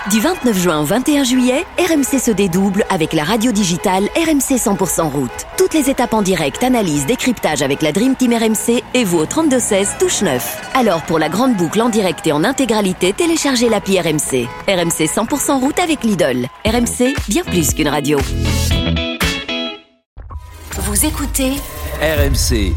Du 29 juin au 21 juillet, RMC se dédouble avec la radio digitale RMC 100% route. Toutes les étapes en direct, analyse, décryptage avec la Dream Team RMC et vous au 32-16 touche 9. Alors pour la grande boucle en direct et en intégralité, téléchargez l'appli RMC. RMC 100% route avec Lidl. RMC, bien plus qu'une radio. Vous écoutez RMC.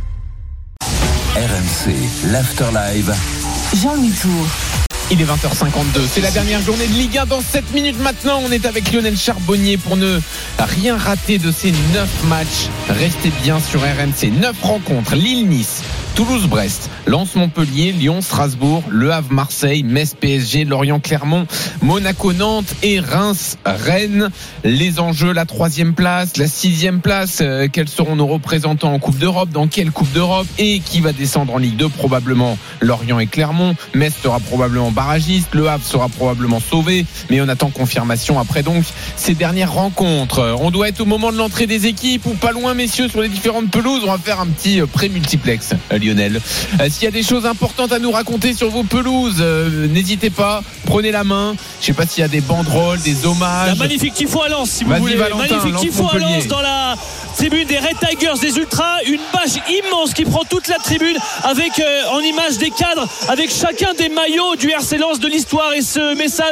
RMC, l'Afterlive. Jean-Louis Tour. Il est 20h52, c'est la dernière journée de Ligue 1. Dans 7 minutes maintenant, on est avec Lionel Charbonnier pour ne rien rater de ces 9 matchs. Restez bien sur RMC. 9 rencontres, Lille-Nice, Toulouse-Brest, Lens-Montpellier, Lyon-Strasbourg, Le Havre-Marseille, Metz-PSG, Lorient-Clermont, Monaco-Nantes et Reims-Rennes. Les enjeux, la 3e place, la 6e place, quels seront nos représentants en Coupe d'Europe, dans quelle Coupe d'Europe et qui va descendre en Ligue 2? Probablement Lorient et Clermont. Metz sera probablement barragiste, Le Havre sera probablement sauvé, mais on attend confirmation après donc ces dernières rencontres. On doit être au moment de l'entrée des équipes ou pas loin, messieurs, sur les différentes pelouses. On va faire un petit pré-multiplex, Lionel. S'il y a des choses importantes à nous raconter sur vos pelouses, n'hésitez pas, prenez la main. Je sais pas s'il y a des banderoles, des hommages. Un magnifique tifo à Lens, si vous voulez. Valentin, magnifique tifo à Lens dans la tribune des Red Tigers, des Ultras. Une bâche immense qui prend toute la tribune avec en image des cadres, avec chacun des maillots du RC Lens de l'histoire et ce message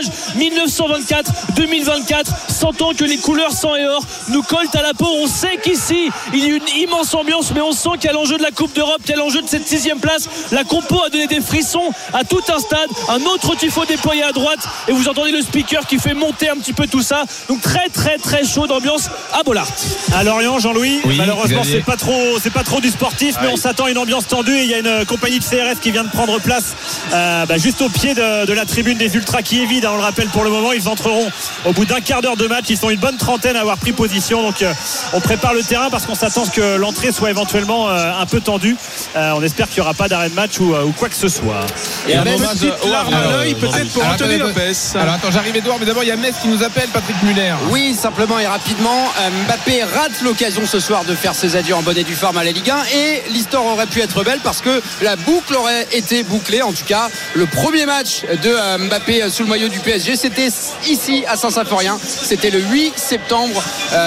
1924-2024. Sentant que les couleurs sang et or nous collent à la peau. On sait qu'ici il y a une immense ambiance, mais on sent qu'il y a l'enjeu de la Coupe d'Europe, qu'il y a l'enjeu de cette 6e place. La compo a donné des frissons à tout un stade. Un autre tifo déployé à droite et vous entendez le speaker qui fait monter un petit peu tout ça. Donc très très très chaud d'ambiance à Bollaert. À Lorient, Jean-Louis, oui, malheureusement c'est pas trop du sportif, mais on s'attend à une ambiance tendue et il y a une compagnie de CRF qui vient de prendre place juste au pied de la tribune des Ultras qui est vide, on le rappelle pour le moment. Ils entreront au bout d'un quart d'heure de match. Ils sont une bonne trentaine à avoir pris position, donc on prépare le terrain parce qu'on s'attend que l'entrée soit éventuellement un peu tendue. On espère qu'il n'y aura pas d'arrêt de match ou quoi que ce soit. Et un petite larme à l'œil peut-être pour Anthony Lopez. Alors attends, j'arrive Edouard, mais d'abord il y a Metz qui nous appelle, Patrick Muller. Oui, simplement et rapidement, Mbappé rate l'occasion ce soir de faire ses adieux en bonne et due forme à la Ligue 1 et l'histoire aurait pu être belle parce que la boucle aurait été bouclée. En tout cas, le premier match de Mbappé sous le maillot du PSG, c'était ici à Saint-Symphorien, c'était le 8 septembre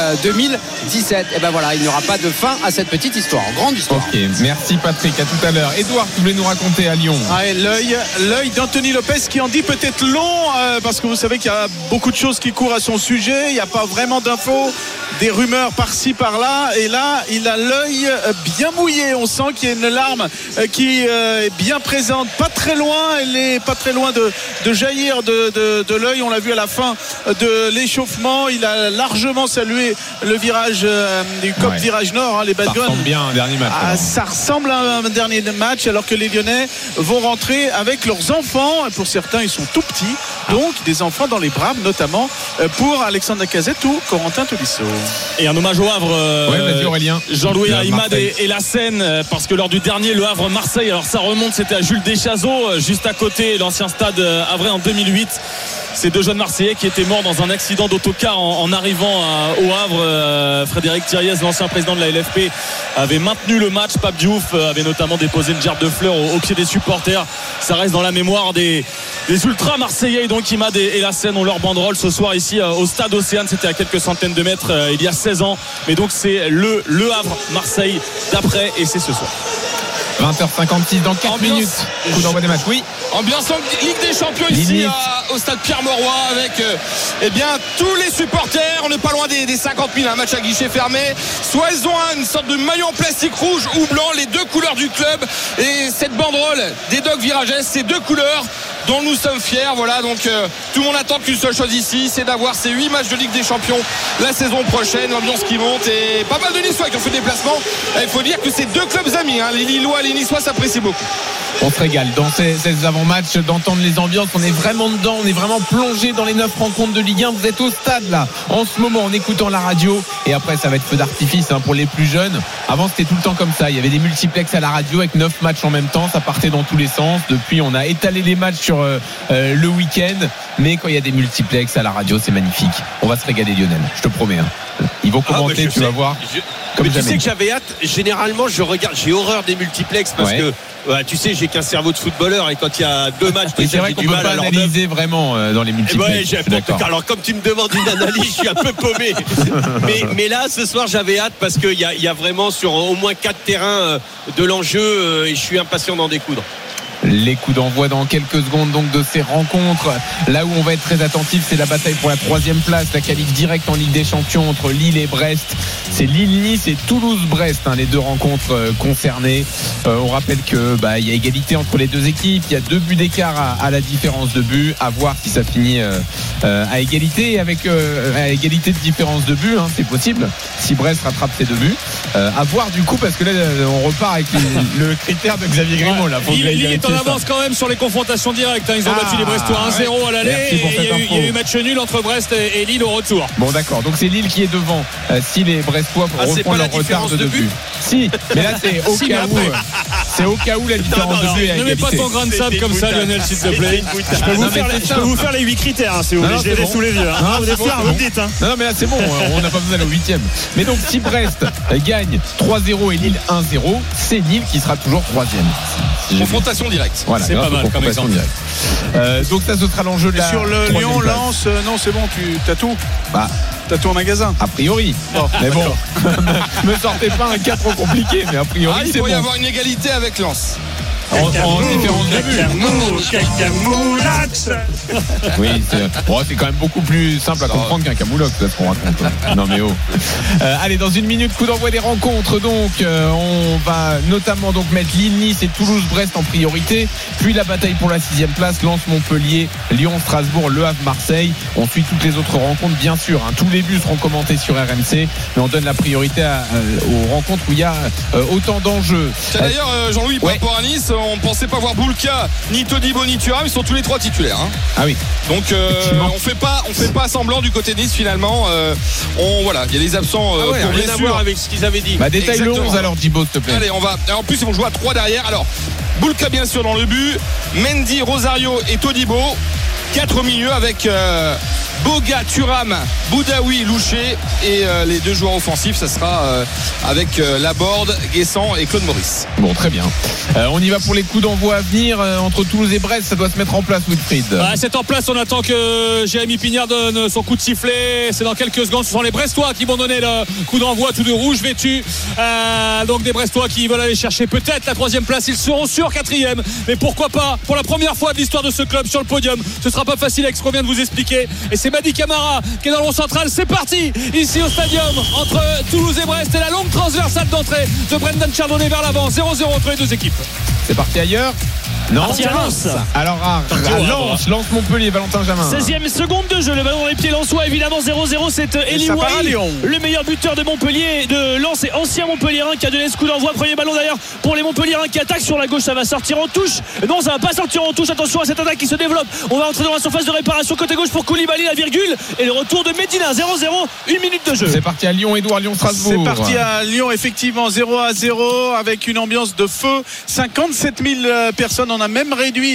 2017. Et ben voilà, il n'y aura pas de fin à cette petite histoire, grande histoire. Ok, merci Patrick, à tout à l'heure. Edouard, tu voulais nous raconter à Lyon. L'œil d'Anthony Lopez qui en dit peut-être long parce que vous savez qu'il y a beaucoup de choses qui courent à son sujet. Il n'y a pas vraiment d'infos, des rumeurs par-ci par-là, et là il a l'œil bien mouillé. On sent qu'il y a une larme qui est bien présente, pas très loin. Elle est pas très loin de jaillir de l'œil. On l'a vu à la fin de l'échauffement. Il a largement salué le virage du COP Virage Nord, les Bad Guns. Ça ressemble bien à un dernier match. Ça ressemble à un dernier match, alors que les Lyonnais vont rentrer avec leurs enfants. Pour certains, ils sont tout petits, donc des enfants dans les bras, notamment pour Alexandre Lacazette ou Corentin Tolisso. Et un hommage au Havre, vas-y Aurélien. Jean-Louis Aïmad et la Seine, parce que lors du dernier Le Havre-Marseille, alors ça remonte, c'était à Jules Deschazos, juste à côté l'ancien stade Havrais en 2008. Ces deux jeunes Marseillais qui étaient morts dans un accident d'autocar en arrivant au Havre. Frédéric Thiriez, l'ancien président de la LFP, avait maintenu le match. Pape Diouf avait notamment déposé une gerbe de fleurs au pied des supporters. Ça reste dans la mémoire des ultras marseillais. Donc Imad et la Seine ont leur banderole ce soir ici au stade Océane. C'était à quelques centaines de mètres il y a 16 ans. Mais donc c'est le Havre Marseille d'après, et c'est ce soir. 20h56 dans 4 minutes. Coup d'envoi des matchs. Oui. Ambiance en Ligue des Champions ici au stade Pierre-Mauroy avec tous les supporters. On n'est pas loin des 50 000. Un match à guichet fermé. Soit ils ont une sorte de maillot en plastique rouge ou blanc, les deux couleurs du club. Et cette banderole des Dogs Virages, ces deux couleurs dont nous sommes fiers. Voilà, donc tout le monde attend qu'une seule chose ici, c'est d'avoir ces 8 matchs de Ligue des Champions la saison prochaine. L'ambiance qui monte et pas mal de Niçois qui ont fait des déplacements. Il faut dire que c'est deux clubs amis, les Lillois, les Niçois s'apprécient beaucoup. On se régale dans ces avant-matchs d'entendre les ambiances. On est vraiment dedans, on est vraiment plongé dans les 9 rencontres de Ligue 1. Vous êtes au stade là en ce moment en écoutant la radio, et après ça va être feu d'artifice pour les plus jeunes. Avant c'était tout le temps comme ça, il y avait des multiplex à la radio avec 9 matchs en même temps, ça partait dans tous les sens. Depuis on a étalé les matchs sur le week-end, mais quand il y a des multiplex à la radio c'est magnifique. On va se régaler Lionel, je te promets. Ils vont commenter, tu vas voir. Mais tu sais que j'avais hâte. Généralement je regarde, j'ai horreur des multiplex parce que Ouais, tu sais, j'ai qu'un cerveau de footballeur et quand il y a 2 matchs, c'est vrai qu'on peut pas analyser vraiment dans les multiples. Alors comme tu me demandes une analyse, je suis un peu paumé. mais là, ce soir, j'avais hâte parce qu'il y a vraiment sur au moins 4 terrains de l'enjeu et je suis impatient d'en découdre. Les coups d'envoi dans quelques secondes donc de ces rencontres. Là où on va être très attentif, c'est la bataille pour la 3e place, la qualif directe en Ligue des Champions entre Lille et Brest. C'est Lille-Nice et Toulouse-Brest, les 2 rencontres concernées. On rappelle que il y a égalité entre les 2 équipes. Il y a 2 buts d'écart à la différence de but. À voir si ça finit à égalité. Et avec à égalité de différence de but, c'est possible. Si Brest rattrape ses 2 buts, à voir du coup, parce que là on repart avec le critère de Xavier Grimaud. Là, Lille est en avance quand même sur les confrontations directes. Ils ont battu les Brestois 1-0 à l'aller. Il y a eu match nul entre Brest et Lille au retour. Bon, d'accord. Donc c'est Lille qui est devant. Si les Brestois refont leur retard de 2 buts. Si, mais là c'est au cas où. C'est au cas où la différence de but. Ne mets pas ton grain de sable comme ça, Lionel, s'il te plaît. Je peux vous faire les 8 critères si vous voulez. Je les ai sous les yeux. Vous me dites. Non, mais là c'est bon. On n'a pas besoin d'aller au 8e. Mais donc si Brest gagne 3-0 et Lille 1-0, c'est Lille qui sera toujours 3e. Confrontation directe. Voilà, c'est pas mal comme exemple. Donc ça, ce sera l'enjeu de la. Sur le Lyon-Lens, non, c'est bon, t'as tout. T'as tout en magasin. A priori. Mais bon, me sortez pas un cas trop compliqué, mais a priori, il pourrait y avoir une égalité avec Lens. En différence de but. Oui, c'est quand même beaucoup plus simple à comprendre qu'un camoulox, là, ce qu'on raconte. Non mais allez, dans une minute, coup d'envoi des rencontres. Donc on va notamment donc mettre Lille-Nice et Toulouse-Brest en priorité, puis la bataille pour la 6e place, Lens-Montpellier, Lyon-Strasbourg, Le Havre-Marseille. On suit toutes les autres rencontres, bien sûr, tous les buts seront commentés sur RMC, mais on donne la priorité aux rencontres où il y a autant d'enjeux. D'ailleurs, Jean-Louis, par rapport à Nice, on ne pensait pas voir Boulka, ni Todibo, ni Thuram. Ils sont tous les 3 titulaires. Ah oui. Donc on fait pas semblant du côté de Nice finalement. Voilà, il y a des absents pour rien à voir avec ce qu'ils avaient dit. Détaille le 11 alors, Djibo, s'il te plaît. Allez, on va. En plus, ils vont jouer à 3 derrière. Alors, Boulka bien sûr dans le but, Mendy, Rosario et Todibo. 4 au milieu avec Boga, Thuram, Boudaoui, Louché et les 2 joueurs offensifs, ça sera avec Laborde, Guessant et Claude Maurice. Bon, très bien. On y va pour les coups d'envoi à venir entre Toulouse et Brest. Ça doit se mettre en place, Wilfried. C'est en place. On attend que Jérémy Pignard donne son coup de sifflet. C'est dans quelques secondes. Ce sont les Brestois qui vont donner le coup d'envoi, tous de rouge vêtus. Donc des Brestois qui veulent aller chercher peut-être la 3e place. Ils seront sur 4e. Mais pourquoi pas, pour la première fois de l'histoire de ce club sur le podium. Ce sera pas facile avec ce qu'on vient de vous expliquer. Et c'est Madi Camara qui est dans le rond central. C'est parti ici au stadium entre Toulouse et Brest. Et la longue transversale d'entrée de Brendan Chardonnay vers l'avant. 0-0 entre les 2 équipes. C'est parti ailleurs. Non. Lens. Alors Lens Montpellier, Valentin Jamin. 16e seconde de jeu, le ballon dans les pieds lensois, évidemment 0-0. C'est Eli Wahi, le meilleur buteur de Montpellier, de Lens et ancien Montpellierin qui a donné ce coup d'envoi. Premier ballon d'ailleurs pour les Montpellierains qui attaquent sur la gauche. Ça va sortir en touche. Non, ça va pas sortir en touche. Attention à cette attaque qui se développe. On va entrer dans la surface de réparation côté gauche pour Koulibaly, la virgule. Et le retour de Medina. 0-0, 1 minute de jeu. C'est parti à Lyon, Édouard, Lyon-Strasbourg. C'est parti à Lyon, effectivement, 0-0 avec une ambiance de feu. 57 000 personnes. On a même réduit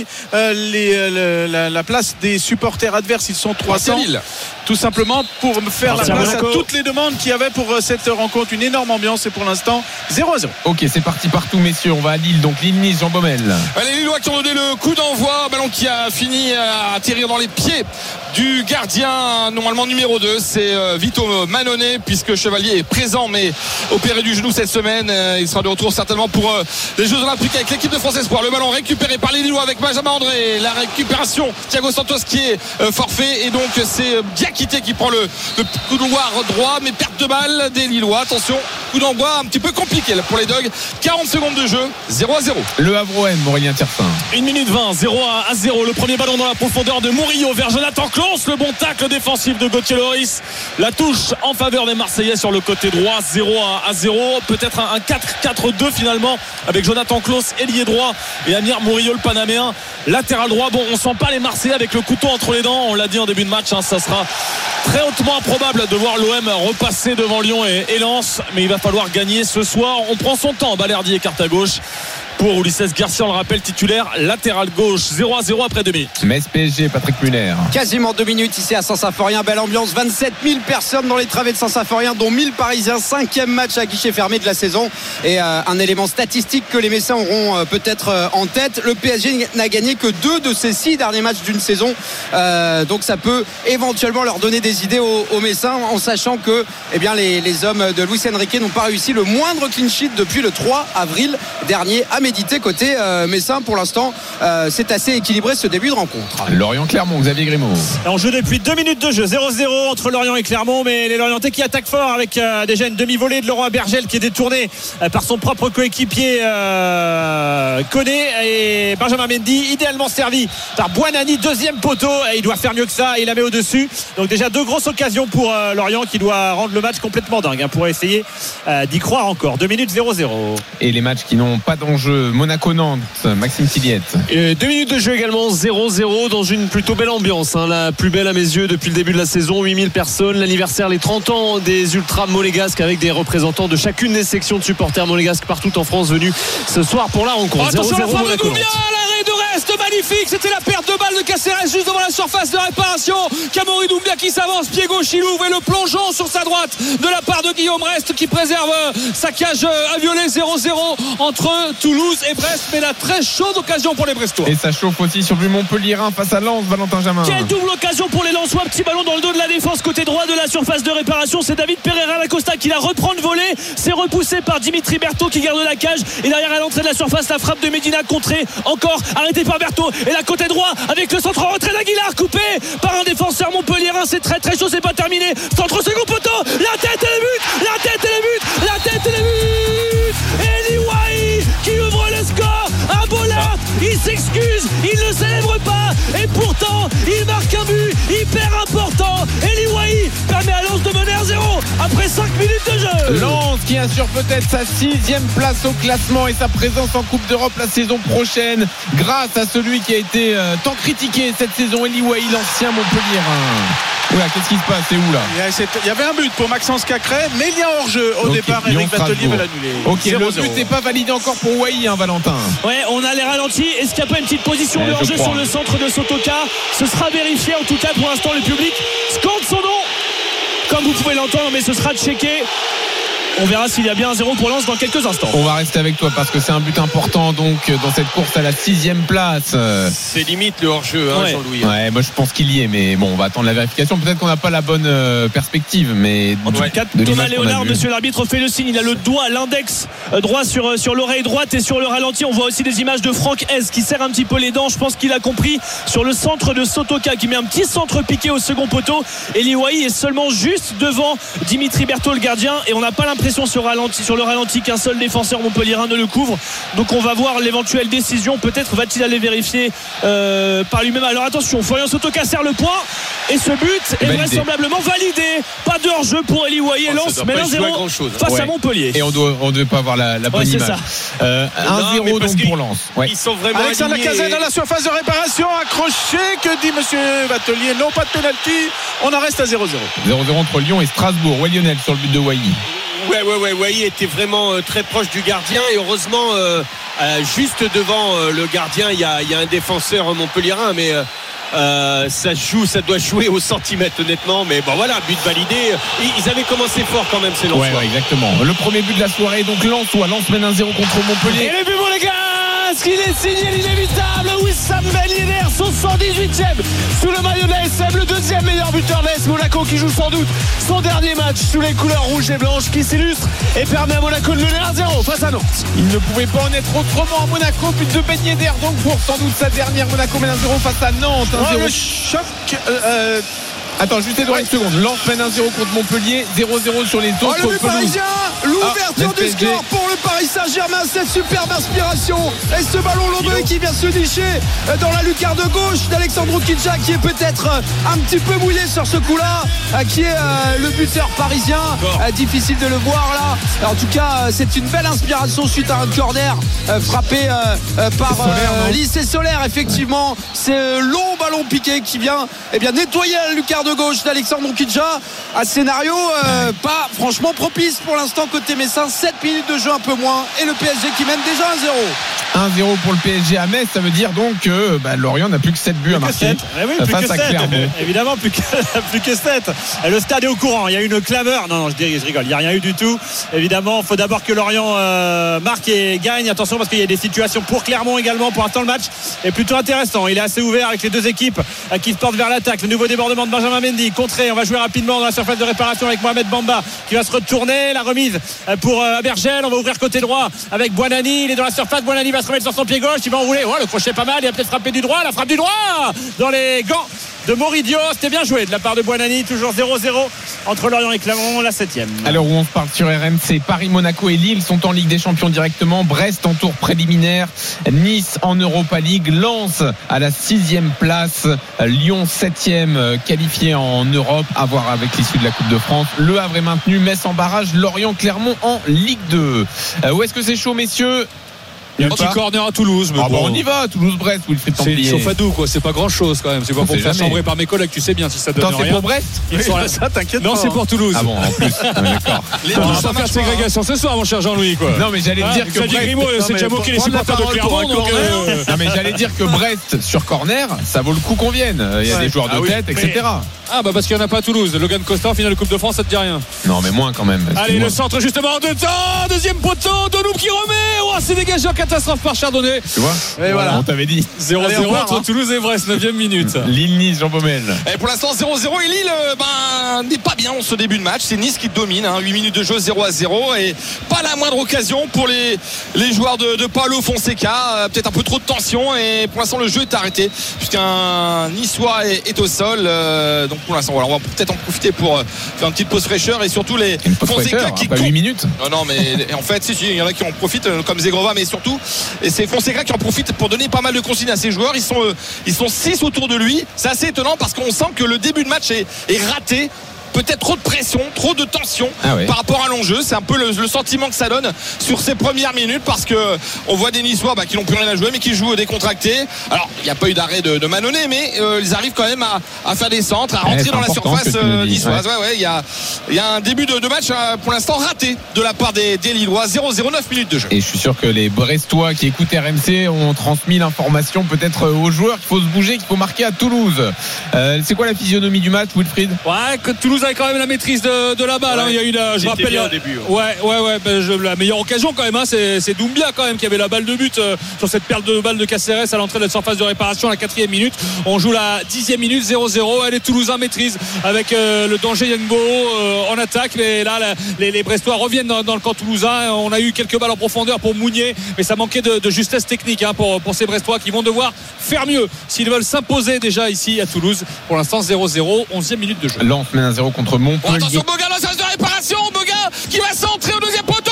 la place des supporters adverses. Ils sont 300, tout simplement pour faire la place à toutes les demandes qu'il y avait pour cette rencontre. Une énorme ambiance et pour l'instant 0-0. Ok, c'est parti partout, messieurs. On va à Lille, donc Lille-Nice, Jean Baumel. Les Lillois qui ont donné le coup d'envoi, ballon qui a fini à atterrir dans les pieds du gardien normalement numéro 2, c'est Vito Manone, puisque Chevalier est présent mais opéré du genou cette semaine. Il sera de retour certainement pour les Jeux Olympiques avec l'équipe de France Espoir. Le ballon récupéré par les Lillois avec Benjamin André, la récupération, Thiago Santos qui est forfait, et donc c'est Diakité qui prend le coup d'envoi droit, mais perte de balle des Lillois. Attention, coup d'envoi un petit peu compliqué pour les Dogs. 40 secondes de jeu, 0-0. Le Havre-OM, Aurélien Tiersin. 1 minute 20, 0-0. Le premier ballon dans la profondeur de Murillo vers Jonathan Clauss. Le bon tacle défensif de Gauthier Loris. La touche en faveur des Marseillais sur le côté droit. 0-0. Peut-être un 4-4-2 finalement avec Jonathan Clauss, ailier droit, et Amir Murillo, le Panaméen, latéral droit. Bon, on sent pas les Marseillais avec le couteau entre les dents. On l'a dit en début de match, ça sera très hautement improbable de voir l'OM repasser devant Lyon et Lens. Mais il va falloir gagner ce soir. On prend son temps. Balerdi écarte à gauche pour Ulisses Garcia, on le rappelle, titulaire latéral gauche. 0-0 après 2 minutes. Metz PSG, Patrick Muller. Quasiment 2 minutes ici à Saint-Symphorien. Belle ambiance, 27 000 personnes dans les travées de Saint-Symphorien, dont 1000 Parisiens. 5e match à guichet fermé de la saison. Et un élément statistique que les Messins auront peut-être en tête. Le PSG n'a gagné que 2 de ses 6 derniers matchs d'une saison. Donc ça peut éventuellement leur donner des idées aux Messins, en sachant que les hommes de Luis Enrique n'ont pas réussi le moindre clean sheet depuis le 3 avril dernier à méditer. Côté Messin, pour l'instant, c'est assez équilibré ce début de rencontre. Lorient-Clermont, Xavier Grimaud. On joue depuis 2 minutes de jeu, 0-0 entre Lorient et Clermont, mais les Lorientais qui attaquent fort avec déjà une demi-volée de Leroy Bergel qui est détournée par son propre coéquipier Koné, et Benjamin Mendy idéalement servi par Buonanni, deuxième poteau, et il doit faire mieux que ça, il la met au-dessus. Donc déjà 2 grosses occasions pour Lorient qui doit rendre le match complètement dingue pour essayer d'y croire encore. 2 minutes 0-0. Et les matchs qui n'ont pas d'enjeu, Monaco-Nantes, Maxime Tilliette. 2 minutes de jeu également, 0-0 dans une plutôt belle ambiance, la plus belle à mes yeux depuis le début de la saison. 8000 personnes, l'anniversaire, les 30 ans des Ultras monégasques, avec des représentants de chacune des sections de supporters monégasques partout en France venus ce soir pour la rencontre. Attention, 0-0 la frappe de Monaco-Nantes. Doumbia, l'arrêt de reste magnifique, c'était la perte de balle de Caceres juste devant la surface de réparation. Camori Doumbia qui s'avance, pied gauche, il ouvre, et le plongeon sur sa droite de la part de Guillaume Rest qui préserve sa cage à violet. 0-0 entre Toulouse et Brest, mais la très chaude occasion pour les Brestois. Et ça chauffe aussi sur du Montpellierin face à Lens, Valentin Jamin. Quelle double occasion pour les Lensois, petit ballon dans le dos de la défense côté droit de la surface de réparation. C'est David Pereira Lacosta qui la reprend de volée, c'est repoussé par Dimitri Berthaud qui garde la cage, et derrière à l'entrée de la surface la frappe de Medina contrée, encore arrêtée par Berthaud, et la côté droit avec le centre en retrait d'Aguilar coupé par un défenseur montpellierin. C'est très très chaud, c'est pas terminé. Centre au second poteau, la tête et le but, la tête et le but, la tête et le but. Eli Wahi qui ouvre le score à Bollard, il s'excuse, il ne célèbre pas, et pourtant il marque un but hyper important. Eli Wahi permet à Lens de mener 1-0 après 5 minutes de jeu. Lens qui assure peut-être sa 6e place au classement et sa présence en Coupe d'Europe la saison prochaine, grâce à celui qui a été tant critiqué cette saison, Eli Wahi, l'ancien Montpellierin. Oula, qu'est-ce qui se passe? C'est où là? Il y avait un but pour Maxence Cacré, mais il y a hors-jeu au départ. Eric Batelier va l'annuler. Ok, 0-0. le but n'est pas validé encore pour Wahi, Valentin. Ouais, on a les ralentis. Est-ce qu'il n'y a pas une petite position de hors-jeu sur le centre de Sotoka? Ce sera vérifié. En tout cas, pour l'instant, le public scande son nom, comme vous pouvez l'entendre, mais ce sera checké. On verra s'il y a bien un 0 pour Lens dans quelques instants. On va rester avec toi parce que c'est un but important donc dans cette course à la 6e place. C'est limite le hors-jeu, Jean-Louis. Ouais, moi je pense qu'il y est, mais bon, on va attendre la vérification. Peut-être qu'on n'a pas la bonne perspective, mais en tout cas, Thomas Léonard, monsieur l'arbitre, fait le signe. Il a le doigt, l'index droit sur l'oreille droite, et sur le ralenti, on voit aussi des images de Franck Hez qui serre un petit peu les dents. Je pense qu'il a compris sur le centre de Sotoka qui met un petit centre piqué au second poteau. Eli Wahi est seulement juste devant Dimitri Berthaud, le gardien, et on n'a pas l'impression sur le ralenti qu'un seul défenseur montpellierin ne le couvre. Donc on va voir l'éventuelle décision. Peut-être va-t-il aller vérifier par lui-même. Alors attention, Florian Sotoka serre le point, et ce but est vraisemblablement validé. Pas de hors-jeu pour Eli Wahi, et Lens mène 1-0 face à Montpellier. Et on ne devait pas avoir la bonne image. 1-0 donc pour Lens. Ils sont vraiment Alexandre Lacazette dans la surface de réparation, accroché. Que dit monsieur Batelier? Non, pas de pénalty. On en reste à 0-0. 0-0 entre Lyon et Strasbourg. Ouais, Lionel sur le but de Wahi. Ouais, Wahi était vraiment très proche du gardien, et heureusement juste devant le gardien il y a un défenseur montpellierin, mais ça doit jouer au centimètre honnêtement, mais bon voilà, but validé. Ils avaient commencé fort quand même, ces Lensois. Ouais, exactement. Le premier but de la soirée, donc Lens mène 1-0 contre Montpellier. Et le but monégasque, il est signé l'inévitable Wissam Ben Yedder, son 118e sous le maillot de la SM, le deuxième meilleur buteur de l'AS Monaco, qui joue sans doute son dernier match sous les couleurs rouges et blanches, qui s'illustre et permet à Monaco de mener 1-0 face à Nantes. Il ne pouvait pas en être autrement à Monaco. But de Ben Yedder donc pour sans doute sa dernière. Monaco mène 1-0 face à Nantes. 1-0. Le choc. Attends, juste Edouard, une seconde. Lens mène 1-0 contre Montpellier, 0-0 sur les autres. Le but parisien, l'ouverture du score pour le Paris Saint-Germain. Cette superbe inspiration, et ce ballon londonien qui vient se nicher dans la lucarne de gauche d'Alexandre Kidja, qui est peut-être un petit peu mouillé sur ce coup-là, qui est le buteur parisien. Difficile de le voir là. En tout cas, c'est une belle inspiration suite à un corner frappé par Lycée Solaire. Effectivement, c'est un long ballon piqué qui vient nettoyer la lucarne de gauche d'Alexandre Kidja. Un scénario pas franchement propice pour l'instant côté Messin. 7 minutes de jeu, un peu moins, et le PSG qui mène déjà 1-0. 1-0 pour le PSG à Metz, ça veut dire donc que Lorient n'a plus que 7 buts à marquer face à Clermont. Évidemment, plus que 7. Le stade est au courant. Il y a une clameur. Non, je rigole. Il n'y a rien eu du tout. Évidemment, il faut d'abord que Lorient marque et gagne. Attention parce qu'il y a des situations pour Clermont également. Pour l'instant, le match est plutôt intéressant. Il est assez ouvert avec les deux équipes qui se portent vers l'attaque. Le nouveau débordement de Benjamin Mendy. Contré. On va jouer rapidement dans la surface de réparation avec Mohamed Bamba qui va se retourner. La remise pour Abergel. On va ouvrir côté droit avec Buonanni. Il est dans la surface. Buonanni va se remettre sur son pied gauche. Il va enrouler. Le crochet pas mal. Il a peut-être frappé du droit. La frappe du droit dans les gants de Moridio. C'était bien joué de la part de Buonanni. Toujours 0-0 entre Lorient et Clermont, la 7e. Alors où on se parle sur RMC, Paris, Monaco et Lille sont en Ligue des Champions directement. Brest en tour préliminaire. Nice en Europa League. Lens à la 6e place. Lyon 7e qualifié en Europe. À voir avec l'issue de la Coupe de France. Le Havre est maintenu. Metz en barrage. Lorient, Clermont en Ligue 2. Où est-ce que c'est chaud, messieurs? Il y a un petit corner à Toulouse, mais bon. On y va, Toulouse-Brest, Wilfried Templier. C'est chauffadou, quoi. C'est pas grand-chose quand même. C'est pas pour faire chambrer par mes collègues, tu sais bien si ça donne rien. C'est pour Brest. Ça, t'inquiète pas. Non, c'est pour Toulouse. Ah bon, en plus. D'accord. On va pas faire ségrégation ce soir, mon cher Jean-Louis, quoi. Non, mais j'allais dire que Brest. Grimaud s'est déjà moqué les supporters de Clermont. Non, mais j'allais dire que Brest sur corner, ça vaut le coup qu'on vienne. Il y a des joueurs de tête, etc. Ah bah parce qu'il n'y en a pas à Toulouse. Logan Costa en finale de Coupe de France, ça te dit rien? Non, mais moins quand même. Allez, le centre justement en 2 temps. Deuxième poteau, Donoum qui remet. C'est dégagé en catastrophe par Chardonnay. Tu vois? Et voilà. On t'avait dit 0-0 entre Toulouse et Brest, 9e minute. Lille-Nice, Jean Baumel. Et pour l'instant 0-0 et Lille n'est pas bien en ce début de match. C'est Nice qui domine, 8 minutes de jeu, 0-0 et pas la moindre occasion pour les joueurs de Paulo Fonseca. Peut-être un peu trop de tension et pour l'instant le jeu est arrêté puisqu'un Niçois est au sol. Donc pour l'instant voilà, on va peut-être en profiter pour faire une petite pause fraîcheur et surtout les Fonseca qui pas 8 minutes. Non mais en fait si il y en a qui en profitent comme Zegrova, mais surtout et c'est Fonseca qui en profite pour donner pas mal de consignes à ses joueurs. Ils sont 6 autour de lui. C'est assez étonnant parce qu'on sent que le début de match est raté. Peut-être trop de pression, trop de tension par rapport à l'enjeu. C'est un peu le sentiment que ça donne sur ces premières minutes parce que on voit des Niçois qui n'ont plus rien à jouer mais qui jouent décontractés. Alors il n'y a pas eu d'arrêt de Manonnet, mais ils arrivent quand même à faire des centres, à rentrer dans la surface niçoise. Il y a un début de match pour l'instant raté de la part des Lillois. 0-0, 9 minutes de jeu. Et je suis sûr que les Brestois qui écoutent RMC ont transmis l'information peut-être aux joueurs qu'il faut se bouger, qu'il faut marquer à Toulouse. C'est quoi la physionomie du match, Wilfried? Ouais, que Toulouse avait quand même la maîtrise de la balle. Il y a eu je rappelle au début. La meilleure occasion quand même, c'est Doumbia quand même qui avait la balle de but sur cette perle de balle de Caceres à l'entrée de la surface de réparation à la 4e minute. On joue la 10e minute, 0-0. Les Toulousains maîtrisent avec le danger Yangbo en attaque, mais là les Brestois reviennent dans le camp toulousain. On a eu quelques balles en profondeur pour Mounier, mais ça manquait de justesse technique pour ces Brestois qui vont devoir faire mieux s'ils veulent s'imposer déjà ici à Toulouse. Pour l'instant 0-0, 11e minute de jeu. Lens mène 1-0 contre Montpellier. Attention Boga dans la surface de réparation. Boga qui va centrer au deuxième poteau.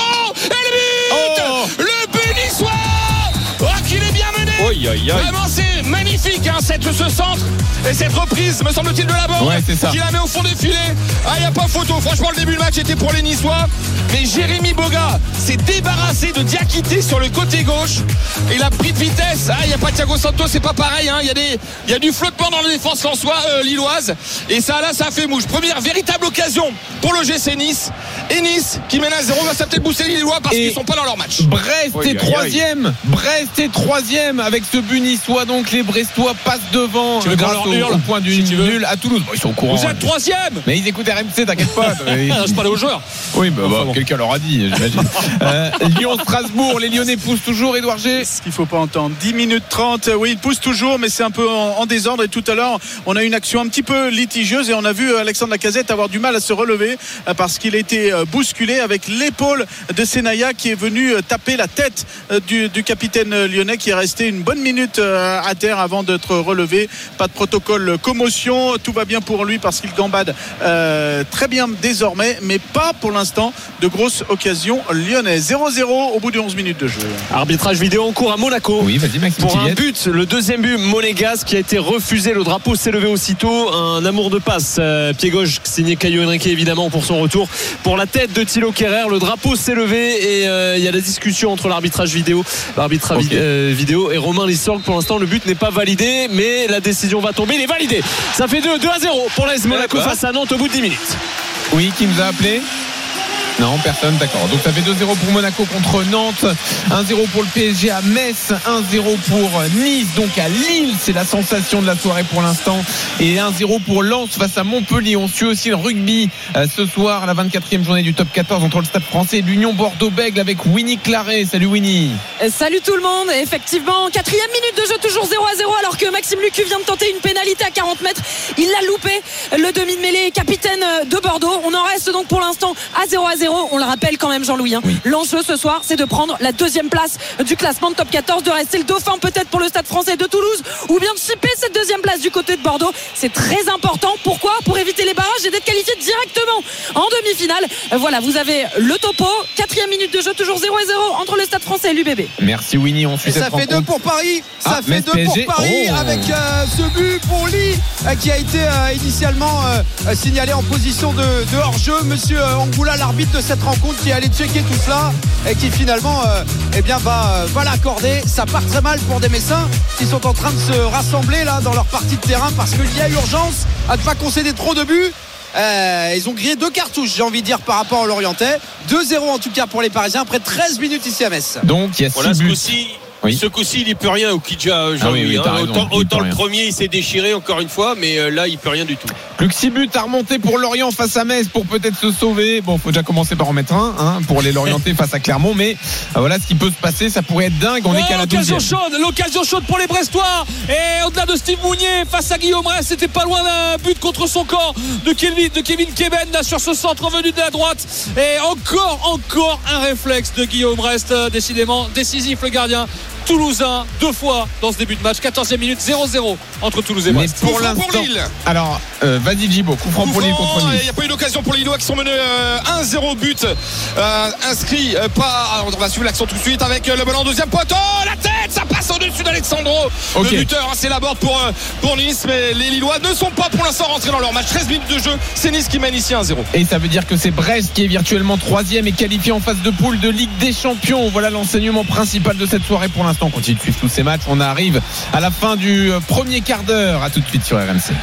Et le but Le but niçois. Qu'il est bien mené. Vraiment c'est magnifique ce centre et cette reprise me semble-t-il de la Borde qui la met au fond des filets. Il n'y a pas photo. Franchement le début du match était pour les Niçois, mais Jérémy Boga s'est débarrassé de Diakité sur le côté gauche. Il a pris de vitesse. Il n'y a pas Thiago Santos, c'est pas pareil. Il y a du flottement dans la défense lilloise et ça a fait mouche. Première véritable occasion pour le GC Nice et Nice qui mène à 0 va peut-être booster les Lillois parce qu'ils sont pas dans leur match. Brest est 3e. Brest est 3e avec ce but niçois. Donc les Brestois passent devant grâce au point du nul à Toulouse. Ils sont au courant. Vous êtes 3e. Mais ils écoutent RMC, t'inquiète pas. Je parlais aux joueurs. Oui, quelqu'un leur a dit, j'imagine. Lyon-Strasbourg, les Lyonnais poussent toujours. Édouard G. Ce qu'il ne faut pas entendre. 10 minutes 30. Oui, ils poussent toujours, mais c'est un peu en désordre. Et tout à l'heure, on a une action un petit peu litigieuse et on a vu Alexandre Lacazette avoir du mal à se relever parce qu'il a été bousculé avec l'épaule de Senaya qui est venu taper la tête du capitaine lyonnais qui est resté une bonne minute à terre avant d'être relevé. Pas de protocole commotion, tout va bien pour lui parce qu'il gambade très bien désormais, mais pas pour l'instant de grosses occasions lyonnaises. 0-0 au bout de 11 minutes de jeu. Arbitrage vidéo en cours à Monaco. Oui, vas-y Maxime. Pour un but, le deuxième but monégasque qui a été refusé. Le drapeau s'est levé aussitôt. Un amour de passe, pied gauche signé Caio Henrique évidemment pour son retour. Pour la tête de Thilo Kehrer, le drapeau s'est levé et il y a la discussion entre l'arbitrage vidéo et Romain Lissorg. Pour l'instant le but n'est pas validé, mais la décision va tomber, il est validé. Ça fait 2-0 pour l'AS Monaco face à Nantes au bout de 10 minutes. Oui, qui nous a appelé? Non, personne, d'accord. Donc ça fait 2-0 pour Monaco contre Nantes, 1-0 pour le PSG à Metz, 1-0 pour Nice, donc à Lille, c'est la sensation de la soirée pour l'instant, et 1-0 pour Lens face à Montpellier. On suit aussi le rugby ce soir, la 24e journée du top 14 entre le Stade Français et l'Union Bordeaux-Bègles avec Winnie Claret. Salut Winnie. Salut tout le monde. Effectivement, 4e minute de jeu, toujours 0-0, alors que Maxime Lucu vient de tenter une pénalité à 40 mètres. Il l'a loupé, le demi de mêlée capitaine de Bordeaux. On en reste donc pour l'instant à 0-0. On le rappelle quand même, Jean-Louis, oui. L'enjeu ce soir, c'est de prendre la 2e place du classement de top 14, de rester le dauphin peut-être pour le Stade Français de Toulouse, ou bien de chipper cette 2e place du côté de Bordeaux. C'est très important. Pourquoi ? Pour éviter les barrages et d'être qualifié directement en demi-finale. Voilà, vous avez le topo. 4e minute de jeu, toujours 0-0 entre le Stade Français et l'UBB. Merci Winnie, on suit cette rencontre. Ça fait 2 pour Paris. Ça fait 2 pour Paris avec ce but pour Lee qui a été initialement signalé en position de hors-jeu. Monsieur Angoula, l'arbitre de cette rencontre, qui est allé checker tout cela et qui finalement va l'accorder. Ça part très mal pour des Messins qui sont en train de se rassembler là dans leur partie de terrain parce qu'il y a urgence à ne pas concéder trop de buts. Ils ont grillé 2 cartouches, j'ai envie de dire, par rapport à l'Orientais. 2-0 en tout cas pour les Parisiens après 13 minutes ici à Metz. Donc il y a 6 buts. Oui. Ce coup-ci, il n'y peut rien au Kidja, Jean-Louis. Autant le premier, il s'est déchiré encore une fois, mais là, il ne peut rien du tout. Plus que 6 buts à remonter pour Lorient face à Metz pour peut-être se sauver. Bon, faut déjà commencer par en mettre un pour les Lorientais face à Clermont, mais voilà ce qui peut se passer. Ça pourrait être dingue. On est qu'à la 12e. L'occasion chaude pour les Brestois. Et au-delà de Steve Mounier face à Guillaume Rest, c'était pas loin d'un but contre son corps de Kevin Keben là sur ce centre venu de la droite. Et encore un réflexe de Guillaume Rest, décidément décisif, le gardien toulousain, 2 fois dans ce début de match. 14e minute, 0-0 entre Toulouse et Brest. Mais pour l'instant, alors vas-y Djibo, coup franc pour Lille contre Nice. Il n'y a pas eu d'occasion pour les Lillois qui sont menés 1-0 but inscrit pas. On va suivre l'action tout de suite avec le ballon en 2e poteau. La tête, ça passe au-dessus d'Alexandro. Le buteur, c'est la board pour Nice, mais les Lillois ne sont pas pour l'instant rentrés dans leur match. 13 minutes de jeu, c'est Nice qui mène ici 1-0. Et ça veut dire que c'est Brest qui est virtuellement 3e et qualifié en phase de poule de Ligue des Champions. Voilà l'enseignement principal de cette soirée pour l'instant. On continue de suivre tous ces matchs. On arrive à la fin du premier quart d'heure. À tout de suite sur RMC.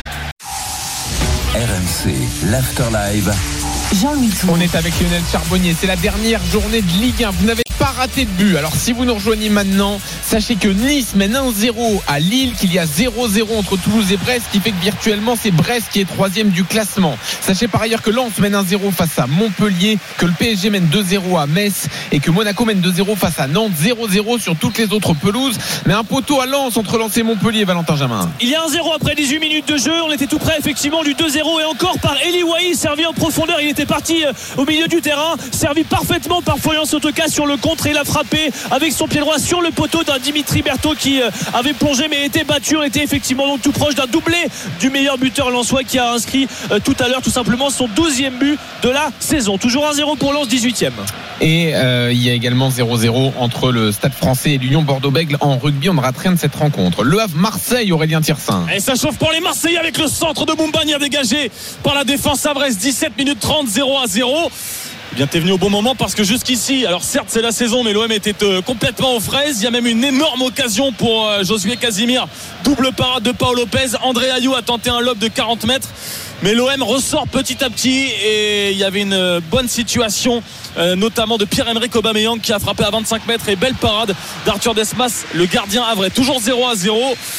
RMC, l'After Live. Jean-Louis Tour. On est avec Lionel Charbonnier. C'est la dernière journée de Ligue 1. Vous n'avez pas raté de but. Alors si vous nous rejoignez maintenant, sachez que Nice mène 1-0 à Lille, qu'il y a 0-0 entre Toulouse et Brest, ce qui fait que virtuellement c'est Brest qui est 3e du classement. Sachez par ailleurs que Lens mène 1-0 face à Montpellier, que le PSG mène 2-0 à Metz et que Monaco mène 2-0 face à Nantes. 0-0 sur toutes les autres pelouses, mais un poteau à Lens entre Lens et Montpellier. Valentin Jamin. Il y a 1-0 après 18 minutes de jeu. On était tout près effectivement du 2-0 et encore par Eli Wahi, servi en profondeur. Il était parti au milieu du terrain, servi parfaitement par Florian Sotoka sur le contre, et il a frappé avec son pied droit sur le poteau d'un Dimitri Berthaud qui avait plongé mais était battu. On était effectivement donc tout proche d'un doublé du meilleur buteur lensois qui a inscrit tout à l'heure tout simplement son 12e but de la saison. Toujours 1-0 pour Lens, 18e. Et il y a également 0-0 entre le Stade Français et l'Union Bordeaux-Bègles en rugby. On ne rate rien de cette rencontre. Le Havre Marseille, Aurélien Thirsin. Et ça chauffe pour les Marseillais avec le centre de Moumbagna dégagé par la défense à Brest. 17 minutes 30, 0-0. Eh bien, t'es venu au bon moment parce que jusqu'ici, alors certes c'est la saison, mais l'OM était complètement aux fraises. Il y a même une énorme occasion pour Josué Casimir, double parade de Paul Lopez. André Ayou a tenté un lob de 40 mètres, mais l'OM ressort petit à petit et il y avait une bonne situation notamment de Pierre-Emerick Aubameyang qui a frappé à 25 mètres, et belle parade d'Arthur Desmas, le gardien havrais. Toujours 0-0.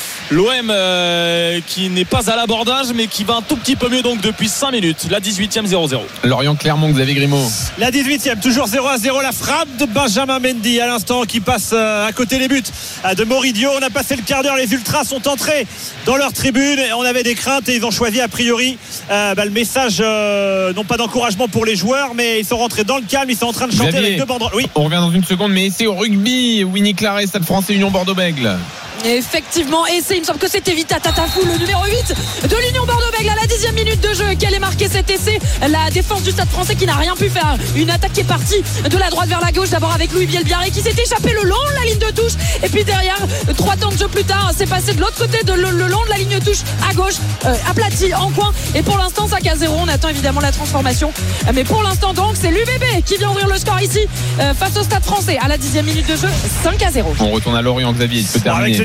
L'OM qui n'est pas à l'abordage mais qui va un tout petit peu mieux donc depuis 5 minutes. La 18e, 0-0. Lorient-Clermont, Xavier Grimaud. La 18e, toujours 0-0. La frappe de Benjamin Mendy à l'instant qui passe à côté des buts de Moridio. On a passé le quart d'heure, les Ultras sont entrés dans leur tribune. On avait des craintes et ils ont choisi a priori le message non pas d'encouragement pour les joueurs, mais ils sont rentrés dans le calme. Ils sont en train de chanter avec 2 banderoles. Oui. On revient dans une seconde, mais c'est au rugby. Winnie Claret, Stade Français, Union Bordeaux-Bègles. Effectivement, et il me semble que c'était Vita Tatafou, le numéro 8 de l'Union Bordeaux-Bègles à la 10e minute de jeu qui allait marquer cet essai. La défense du Stade Français qui n'a rien pu faire. Une attaque qui est partie de la droite vers la gauche, d'abord avec Louis Bielbiarré qui s'est échappé le long de la ligne de touche, et puis derrière 3 temps de jeu plus tard c'est passé de l'autre côté le long de la ligne de touche à gauche, aplati en coin, et pour l'instant 5-0. On attend évidemment la transformation, mais pour l'instant donc c'est l'UBB qui vient ouvrir le score ici face au Stade Français à la 10e minute de jeu. 5-0. On retourne à Lorient, Xavier, tu peux terminer.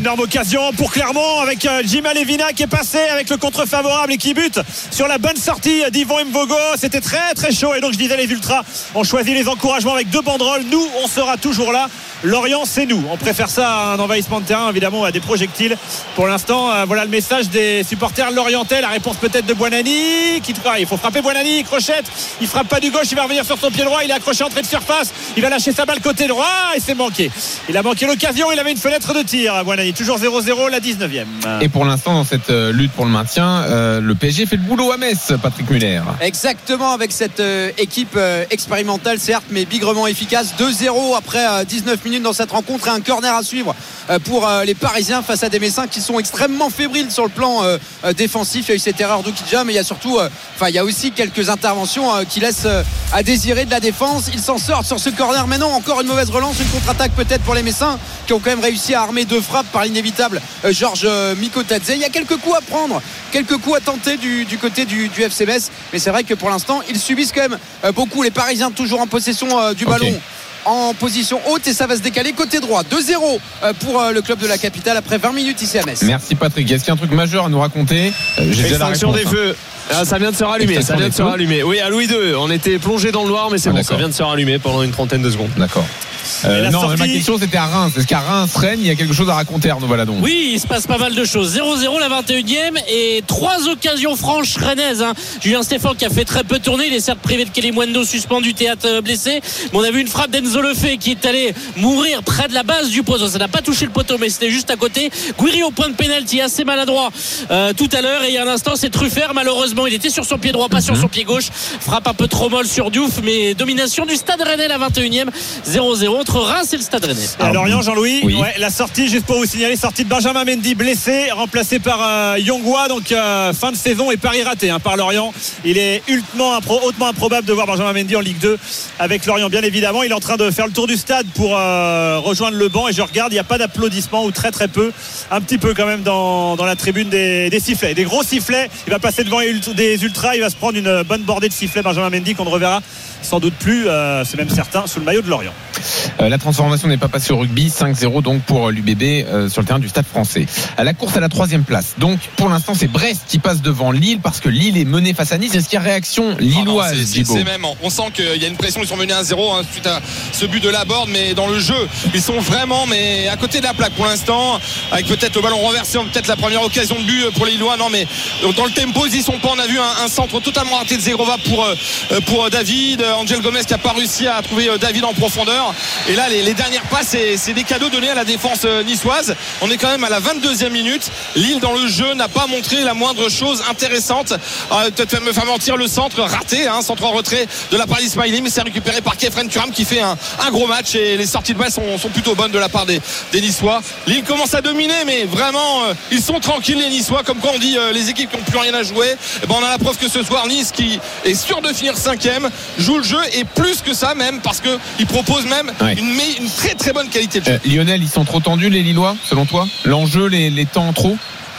Énorme occasion pour Clermont avec Jim Alevina qui est passé avec le contre favorable et qui bute sur la bonne sortie d'Yvon Mvogo. C'était très très chaud et donc je disais les Ultras ont choisi les encouragements avec 2 banderoles. Nous on sera toujours là. Lorient c'est nous. On préfère ça à un envahissement de terrain évidemment, à des projectiles. Pour l'instant voilà le message des supporters lorientais. La réponse peut-être de Buonanni qui il faut frapper Buonanni, crochette, il frappe pas du gauche, il va revenir sur son pied droit, il est accroché entrée de surface, il va lâcher sa balle côté droit et c'est manqué. Il a manqué l'occasion, il avait une fenêtre de tir Buonanni. Toujours 0-0 la 19e. Et pour l'instant dans cette lutte pour le maintien, le PSG fait le boulot à Metz, Patrick Muller. Exactement, avec cette équipe expérimentale certes mais bigrement efficace. 2-0 après 19 minutes dans cette rencontre et un corner à suivre pour les Parisiens face à des Messins qui sont extrêmement fébriles sur le plan défensif. Il y a eu cette erreur d'Oukidja mais il y a surtout il y a aussi quelques interventions qui laissent à désirer de la défense. Ils s'en sortent sur ce corner. Maintenant encore une mauvaise relance, une contre-attaque peut-être pour les Messins qui ont quand même réussi à armer 2 frappes par l'inévitable Georges Mikotadze. Il y a quelques coups à prendre, quelques coups à tenter du côté du FC Metz, mais c'est vrai que pour l'instant ils subissent quand même beaucoup. Les Parisiens toujours en possession du ballon en position haute et ça va se décaler côté droit. 2-0 pour le club de la capitale après 20 minutes ici à Metz. Merci Patrick. Est-ce qu'il y a un truc majeur à nous raconter? J'ai déjà la réponse, des feux. Ça vient de se rallumer. Oui, à Louis II, on était plongé dans le noir, mais c'est bon, ça vient de se rallumer pendant une trentaine de secondes. D'accord. Non, ma question c'était à Reims. Est-ce qu'à Reims, Rennes, il y a quelque chose à raconter, Arnaud Valadon? Oui, il se passe pas mal de choses. 0-0 la 21e et 3 occasions franches rennaises. Julien Stéphan qui a fait très peu tourner. Il est certes privé de Kelemundo, suspendu, Théâtre blessé. Mais on a vu une frappe d'Enzo Lefebvre qui est allé mourir près de la base du poteau. Ça n'a pas touché le poteau, mais c'était juste à côté. Guiri au point de pénalty, assez maladroit tout à l'heure. Et il y a un instant, c'est Truffert. Malheureusement, il était sur son pied droit, pas sur son pied gauche. Frappe un peu trop molle sur Diouf, mais domination du Stade Rennais la 21e. 0-0 entre Reims et le Stade Rennais. À Lorient, Jean-Louis, la sortie, juste pour vous signaler, sortie de Benjamin Mendy blessé, remplacé par Yongwa, donc fin de saison et pari raté par Lorient. Il est hautement improbable de voir Benjamin Mendy en Ligue 2 avec Lorient, bien évidemment. Il est en train de faire le tour du stade pour rejoindre le banc et je regarde, il n'y a pas d'applaudissements ou très très peu, un petit peu quand même dans la tribune des sifflets, des gros sifflets. Il va passer devant des ultras, il va se prendre une bonne bordée de sifflets, Benjamin Mendy, qu'on ne reverra sans doute plus, c'est même certain, sous le maillot de Lorient. La transformation n'est pas passée au rugby. 5-0 donc pour l'UBB sur le terrain du Stade Français. À la course à la 3e place. Donc pour l'instant c'est Brest qui passe devant Lille parce que Lille est menée face à Nice. Est-ce qu'il y a réaction lilloise? C'est même, on sent qu'il y a une pression, ils sont menés à 1-0 suite à ce but de Laborde, mais dans le jeu ils sont vraiment à côté de la plaque pour l'instant, avec peut-être le ballon renversé, peut-être la première occasion de but pour les Lillois. Non mais dans le tempo ils y sont pas. On a vu un centre totalement raté de Zegrova pour David, Angel Gomez qui a pas réussi à trouver David en profondeur. Et là les dernières passes c'est des cadeaux donnés à la défense niçoise. On est quand même à la 22e minute. Lille dans le jeu n'a pas montré la moindre chose intéressante. Peut-être me faire mentir, le centre raté, centre en retrait de la part d'Ismaili, mais c'est récupéré par Kefren Turam qui fait un gros match et les sorties de balle sont plutôt bonnes de la part des Niçois. Lille commence à dominer, mais vraiment ils sont tranquilles les Niçois, comme quand on dit les équipes qui n'ont plus rien à jouer. Et on a la preuve que ce soir Nice, qui est sûr de finir 5e, joue le jeu et plus que ça même, parce qu'il propose même une très très bonne qualité de jeu. Lionel, ils sont trop tendus les Lillois selon toi? L'enjeu, les temps trop?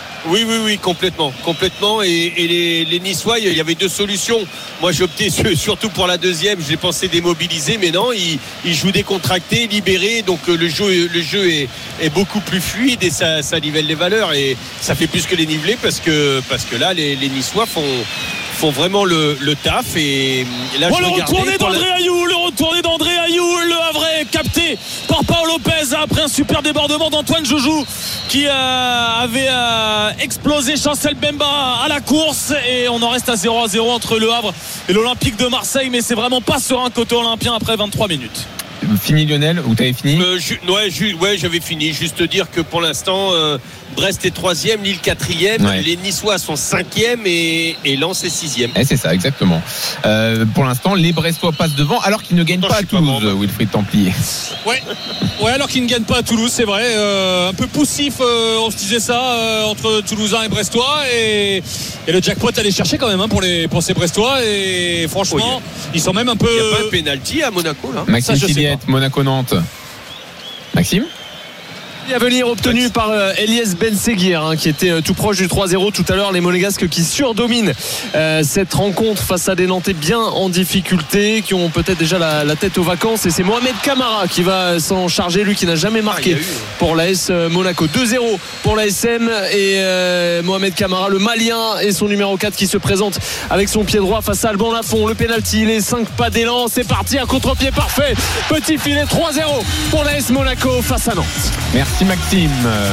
Oui, complètement. Et les Niçois, il y avait 2 solutions. Moi, j'ai opté surtout pour la deuxième. J'ai pensé démobiliser, mais non, ils jouent décontractés, libérés. Donc le jeu est beaucoup plus fluide et ça nivelle les valeurs et ça fait plus que les niveler parce que là, les Niçois font vraiment le taf. Et là, le retourné d'André Ayew, le Havrais capté par Paul Lopez après un super débordement d'Antoine Joujou qui avait explosé Chancel Bemba à la course, et on en reste à 0-0 entre le Havre et l'Olympique de Marseille, mais c'est vraiment pas serein côté olympien après 23 minutes. Fini Lionel, ou t'avais fini? J'avais fini. Juste dire que pour l'instant Brest est 3e, Lille 4e, les Niçois sont 5e et Lens est 6e. C'est ça, exactement. Pour l'instant, les Brestois passent devant alors qu'ils ne gagnent pas à Toulouse, Wilfried Templier. Ouais, alors qu'ils ne gagnent pas à Toulouse, c'est vrai. Un peu poussif, on se disait ça, entre Toulousains et Brestois, et le jackpot allait chercher quand même pour ces Brestois, et franchement, ils sont même un peu. Il n'y a pas un pénalty à Monaco là. Maxime Thiliette, Monaco-Nantes. Maxime? Et à venir obtenu par Elias Benseguir qui était tout proche du 3-0 tout à l'heure. Les Monégasques qui surdominent cette rencontre face à des Nantais bien en difficulté, qui ont peut-être déjà la tête aux vacances, et c'est Mohamed Camara qui va s'en charger, lui qui n'a jamais marqué pour l'AS Monaco. 2-0 pour l'ASM et Mohamed Camara, le Malien, et son numéro 4 qui se présente avec son pied droit face à Alban Lafont. Le pénalty, les 5 pas d'élan, c'est parti, un contre-pied parfait, petit filet, 3-0 pour l'AS Monaco face à Nantes. Merci Maxime.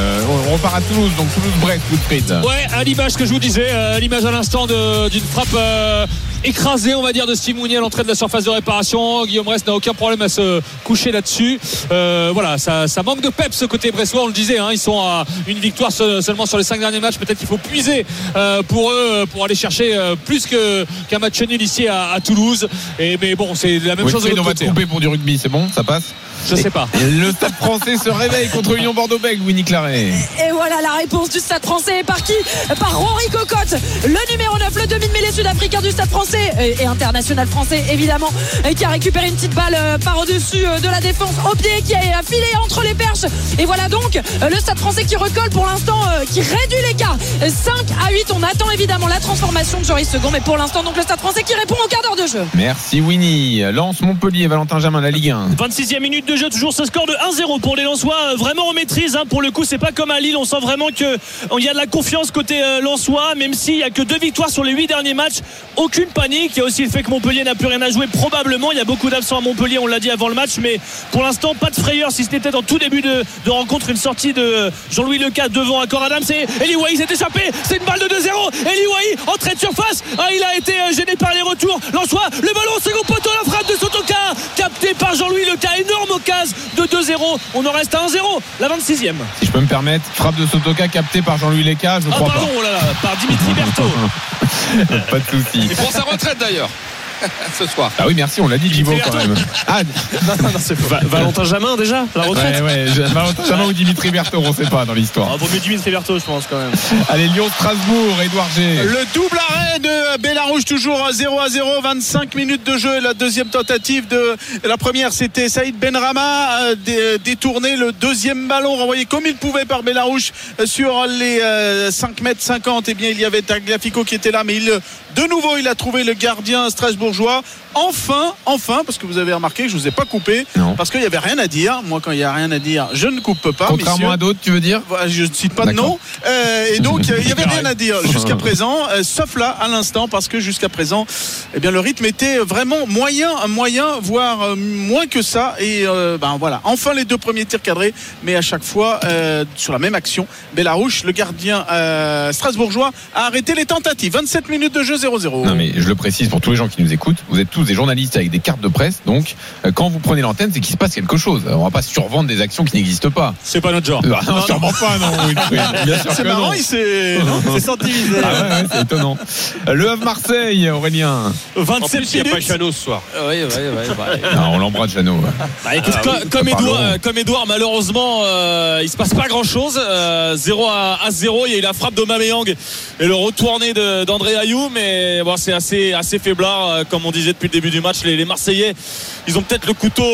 On repart à Toulouse, donc Toulouse-Brest, Wilfried. Ouais, à l'image que je vous disais, l'image à l'instant d'une frappe écrasée, on va dire, de Steve Mounier à l'entrée de la surface de réparation. Guillaume Rest n'a aucun problème à se coucher là-dessus. Voilà, ça manque de peps ce côté bressois, on le disait, ils sont à une victoire seulement sur les 5 derniers matchs. Peut-être qu'il faut puiser pour eux pour aller chercher plus qu'un match nul ici à Toulouse. Mais bon, c'est la même chose de l'autre on va côté. te couper pour du rugby, c'est bon, ça passe? Je sais pas. Le Stade français se réveille contre Union Bordeaux-Bègles, Winnie Claret. Et voilà la réponse du Stade français. Par qui? Par Rory Cocotte, le numéro 9, le demi-mêlée sud-africain du Stade français et international français évidemment, qui a récupéré une petite balle par-dessus de la défense au pied, qui a filé entre les perches. Et voilà donc le Stade français qui recolle pour l'instant, qui réduit l'écart 5-8. On attend évidemment la transformation de Joris Second, mais pour l'instant donc le Stade français qui répond au quart d'heure de jeu. Merci Winnie. Lens Montpellier, Valentin Jamin, la Ligue 1. 26e minute de jeu, toujours ce score de 1-0 pour les Lensois, vraiment en maîtrise, pour le coup c'est pas comme à Lille, on sent vraiment qu'il y a de la confiance côté Lensois, même s'il y a que 2 victoires sur les 8 derniers matchs, aucune panique. Il y a aussi le fait que Montpellier n'a plus rien à jouer, probablement il y a beaucoup d'absents à Montpellier, on l'a dit avant le match, mais pour l'instant pas de frayeur, si ce n'était en tout début de rencontre une sortie de Jean-Louis Lecat devant Accor Adams, et Eli Wahi s'est échappé, c'est une balle de 2-0. Eli Wahi entrée de surface, il a été gêné par les retours Lensois, le ballon au second poteau, la frappe de Sotoka capté par Jean-Louis Lecat, énorme occasion de 2-0, on en reste à 1-0, la 26e. Si je peux me permettre, frappe de Sotoka captée par Jean-Louis Leca, je crois pardon, pas. Oh là là, par Dimitri Berthaud. Pas de soucis. Et pour sa retraite d'ailleurs ce soir. Ah oui, merci, on l'a dit, Givo quand même. Non, c'est Valentin Jamin déjà, la retraite. Ouais, Valentin Jamin ou Dimitri Berthaud, on sait pas dans l'histoire. Vaut mieux Dimitri Berthaud, je pense quand même. Allez, Lyon-Strasbourg, Édouard G. Le double arrêt de Bellarouge, toujours 0-0, 25 minutes de jeu. La deuxième tentative de la première, c'était Saïd Benrama, détourné le deuxième ballon renvoyé comme il pouvait par Bellarouge sur les 5,50 m. Eh bien, il y avait Tagliafico qui était là, mais de nouveau, il a trouvé le gardien strasbourgeois. Enfin, parce que vous avez remarqué que je vous ai pas coupé, parce qu'il y avait rien à dire. Moi, quand il y a rien à dire, je ne coupe pas. Contrairement messieurs. à d'autres, tu veux dire? Je ne cite pas de nom. Et donc, il y avait rien à dire jusqu'à présent, sauf là, à l'instant, parce que jusqu'à présent, eh bien, le rythme était vraiment moyen, voire moins que ça. Et voilà. Enfin, les 2 premiers tirs cadrés, mais à chaque fois sur la même action. Bellarouche, le gardien strasbourgeois, a arrêté les tentatives. 27 minutes de jeu, 0-0. Non, mais je le précise pour tous les gens qui nous écoutent, vous êtes tous des journalistes avec des cartes de presse, donc quand vous prenez l'antenne, c'est qu'il se passe quelque chose. On va pas survendre des actions qui n'existent pas. C'est pas notre genre. Non, sûrement pas, non. Bien sûr c'est que marrant, non. il s'est senti visé. Ouais, c'est étonnant. Le Havre-Marseille, Aurélien. 27 En plus, il n'y a pas minutes. Chano ce soir. Oui. Non, on l'embrasse, Jeannot. Écoute, comme Edouard, malheureusement, il se passe pas grand chose. 0-0. Il y a eu la frappe d'Aubameyang et le retourné d'André Ayou, mais bon, c'est assez faiblard, comme on disait depuis le début du match. Les Marseillais, ils ont peut-être le couteau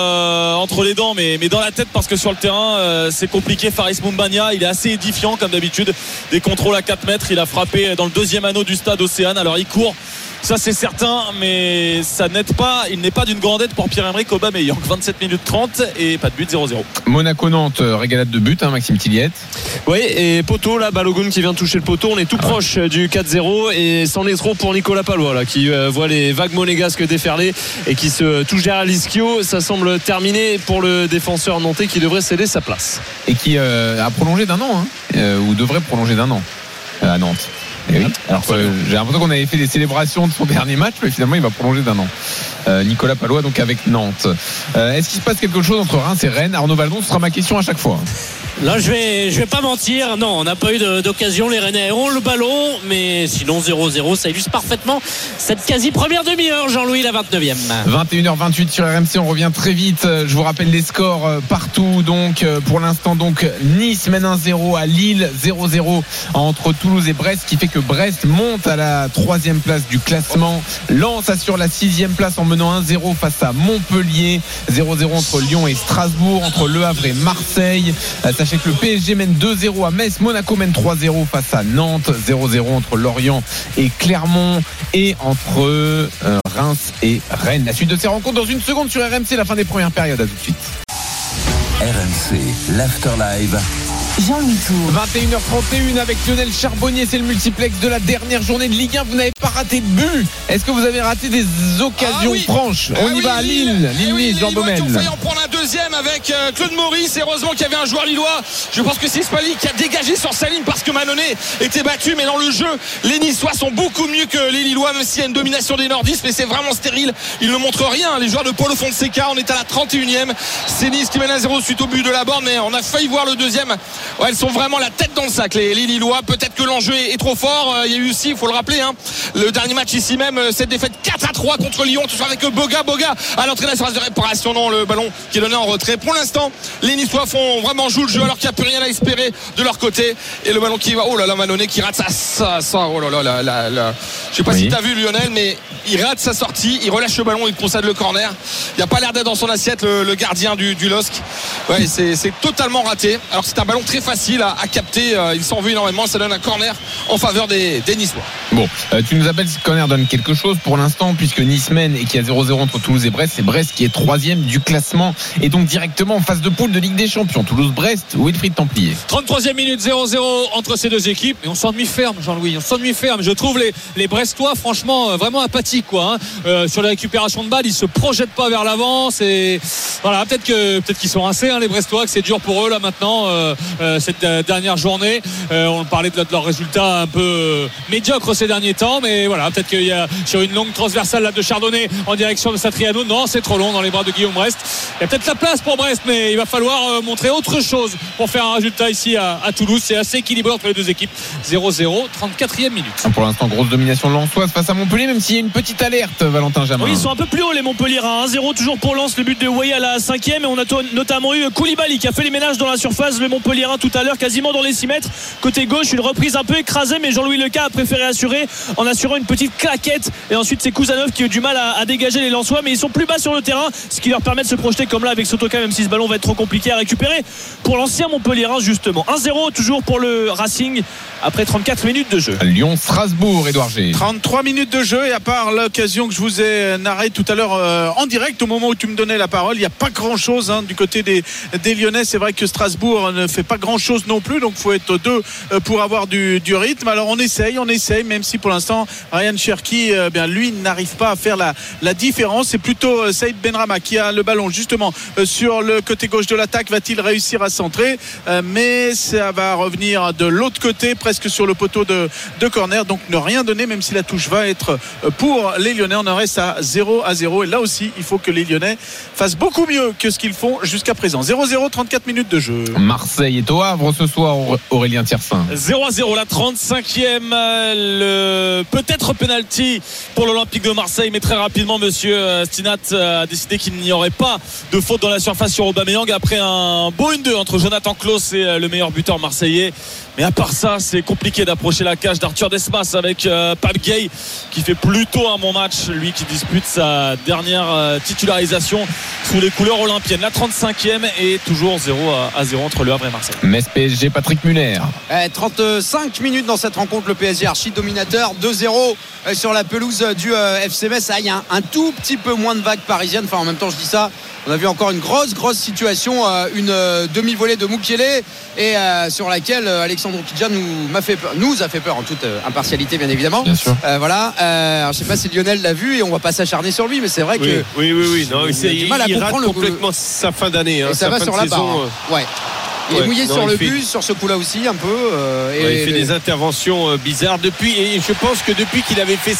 entre les dents, mais dans la tête, parce que sur le terrain, c'est compliqué. Faris Moumbagna, il est assez édifiant comme d'habitude. Des contrôles à 4 mètres, il a frappé dans le 2e anneau du stade Océane. Alors il court, ça c'est certain, mais ça n'aide pas. Il n'est pas d'une grande aide pour Pierre-Emerick Aubameyang. 27 minutes 30 et pas de but, 0-0. Monaco-Nantes, régalade de but, Maxime Tilliette. Oui, et poteau là, Balogun qui vient toucher le poteau, on est tout proche du 4-0, et c'en est trop pour Nicolas Palois là, qui voit les vagues monégasques déferler et qui se touche derrière l'Ischio. Ça semble terminé pour le défenseur nantais qui devrait céder sa place. Et qui a prolongé d'1 an, ou devrait prolonger d'1 an à Nantes. Et oui. Alors j'ai l'impression qu'on avait fait des célébrations de son dernier match, mais finalement il va prolonger d'1 an. Nicolas Palois donc avec Nantes. Est-ce qu'il se passe quelque chose entre Reims et Rennes? Arnaud Valdon, ce sera ma question à chaque fois. Là, je vais pas mentir. Non, on n'a pas eu d'occasion. Les Rennais ont le ballon, mais sinon 0-0, ça illustre parfaitement cette quasi première demi-heure. Jean-Louis, la 29e. 21h28 sur RMC. On revient très vite. Je vous rappelle les scores partout. Donc, pour l'instant, donc Nice mène 1-0 à Lille, 0-0 entre Toulouse et Brest, ce qui fait que Brest monte à la 3e place du classement. Lens assure la 6e place en menant 1-0 face à Montpellier. 0-0 entre Lyon et Strasbourg, entre Le Havre et Marseille. Ça Sachez que le PSG mène 2-0 à Metz, Monaco mène 3-0 face à Nantes, 0-0 entre Lorient et Clermont et entre Reims et Rennes. La suite de ces rencontres dans une seconde sur RMC, la fin des premières périodes. À tout de suite. RMC, l'Afterlive. Jean-Louis Tour. 21h31 avec Lionel Charbonnier, c'est le multiplex de la dernière journée de Ligue 1. Vous n'avez pas raté de but. Est-ce que vous avez raté des occasions franches? On y va à Lille. Lille, Jean Baumel. On va en prendre un deuxième avec Claude Maurice. Heureusement qu'il y avait un joueur lillois. Je pense que c'est Spali qui a dégagé sur sa ligne parce que Manonnet était battu. Mais dans le jeu, les Niçois sont beaucoup mieux que les Lillois, même s'il y a une domination des Nordistes. Mais c'est vraiment stérile. Ils ne montrent rien. Les joueurs de Paulo Fonseca, on est à la 31e. C'est Nice qui mène à 0 suite au but de la borne. Mais on a failli voir le deuxième. Ouais, elles sont vraiment la tête dans le sac, les Lillois. Peut-être que l'enjeu est trop fort. Il y a eu aussi, il faut le rappeler, le dernier match ici même, cette défaite 4-3 contre Lyon, tout ça avec Boga à l'entrée de la surface de réparation. Non, le ballon qui est donné en retrait. Pour l'instant, les Niçois font vraiment jouer le jeu alors qu'il n'y a plus rien à espérer de leur côté. Et le ballon qui va, oh là là, Manonnet qui rate ça, oh là là. Je sais pas si tu as vu Lionel, mais il rate sa sortie, il relâche le ballon, il concède le corner. Il n'y a pas l'air d'être dans son assiette le gardien du LOSC. Ouais, c'est totalement raté. Alors c'est un ballon très facile à capter. Il s'en veut énormément. Ça donne un corner en faveur des Niçois. Bon, tu nous appelles si le corner donne quelque chose pour l'instant, puisque Nice mène et qu'il y a 0-0 entre Toulouse et Brest. C'est Brest qui est 3e du classement et donc directement en phase de poule de Ligue des Champions. Toulouse-Brest, Wilfried Templier. 33e minute, 0-0 entre ces deux équipes. Et on s'ennuie ferme, Jean-Louis. On s'ennuie ferme. Je trouve les Brestois, franchement, vraiment apathiques, quoi. Sur la récupération de balles, ils se projettent pas vers l'avant. C'est voilà, peut-être qu'ils sont rincés, les Brestois, que c'est dur pour eux là maintenant. Cette dernière journée, on parlait de leurs résultats un peu médiocres ces derniers temps, mais voilà, peut-être qu'il y a sur une longue transversale là de Chardonnay en direction de Satriano, non, c'est trop long dans les bras de Guillaume Brest. Il y a peut-être la place pour Brest, mais il va falloir montrer autre chose pour faire un résultat ici à Toulouse. C'est assez équilibré entre les deux équipes. 0-0, 34e minute. Pour l'instant, grosse domination lensoise face à Montpellier, même s'il y a une petite alerte, Valentin Jamin. Oui, ils sont un peu plus hauts les Montpelliérains. 1-0 toujours pour Lens, le but de Wayé à la 5e, et on a notamment eu Koulibaly qui a fait les ménages dans la surface, le Montpelliérain tout à l'heure, quasiment dans les 6 mètres. Côté gauche, une reprise un peu écrasée, mais Jean-Louis Leca a préféré assurer en assurant une petite claquette. Et ensuite, c'est Kouzanov qui a eu du mal à dégager les Lensois, mais ils sont plus bas sur le terrain, ce qui leur permet de se projeter comme là avec Sotoka, même si ce ballon va être trop compliqué à récupérer pour l'ancien Montpelliérain, justement. 1-0 toujours pour le Racing après 34 minutes de jeu. Lyon-Strasbourg, Édouard G. 33 minutes de jeu, et à part l'occasion que je vous ai narrée tout à l'heure en direct, au moment où tu me donnais la parole, il n'y a pas grand-chose du côté des Lyonnais. C'est vrai que Strasbourg ne fait pas grand-chose non plus, donc il faut être deux pour avoir du rythme. Alors on essaye, même si pour l'instant Ryan Cherki, lui n'arrive pas à faire la différence. C'est plutôt Saïd Benrahma qui a le ballon justement sur le côté gauche de l'attaque. Va-t-il réussir à centrer? Mais ça va revenir de l'autre côté, presque sur le poteau de corner, donc ne rien donner, même si la touche va être pour les Lyonnais. On en reste à 0-0, et là aussi il faut que les Lyonnais fassent beaucoup mieux que ce qu'ils font jusqu'à présent. 0-0, 34 minutes de jeu. Marseille est au Havre ce soir, Aurélien Tiersin. 0-0, la 35e, peut-être penalty pour l'Olympique de Marseille, mais très rapidement monsieur Stinat a décidé qu'il n'y aurait pas de faute dans la surface sur Aubameyang après un beau 1-2 entre Jonathan Klaus et le meilleur buteur marseillais. Mais à part ça, c'est compliqué d'approcher la cage d'Arthur Desmas avec Pape Gueye qui fait plutôt un bon match, lui qui dispute sa dernière titularisation sous les couleurs olympiennes. La 35e est toujours 0-0 entre Le Havre et Marseille. Metz PSG, Patrick Muller. 35 minutes dans cette rencontre, le PSG archi dominateur, 2-0 sur la pelouse du FC Metz. Il y a un tout petit peu moins de vagues parisiennes, enfin en même temps je dis ça, on a vu encore une grosse situation, une demi-volée de Mukiele, et sur laquelle Alexandre Kidja nous a fait peur en toute impartialité bien évidemment. Bien sûr. Voilà. Alors, je sais pas si Lionel l'a vu, et on va pas s'acharner sur lui, mais c'est vrai que oui. Non, il rate complètement sa fin d'année. Et ça va sur la barre. Ouais. Il est mouillé sur le but, sur ce coup-là aussi un peu. Il fait des interventions bizarres et je pense que depuis qu'il avait fait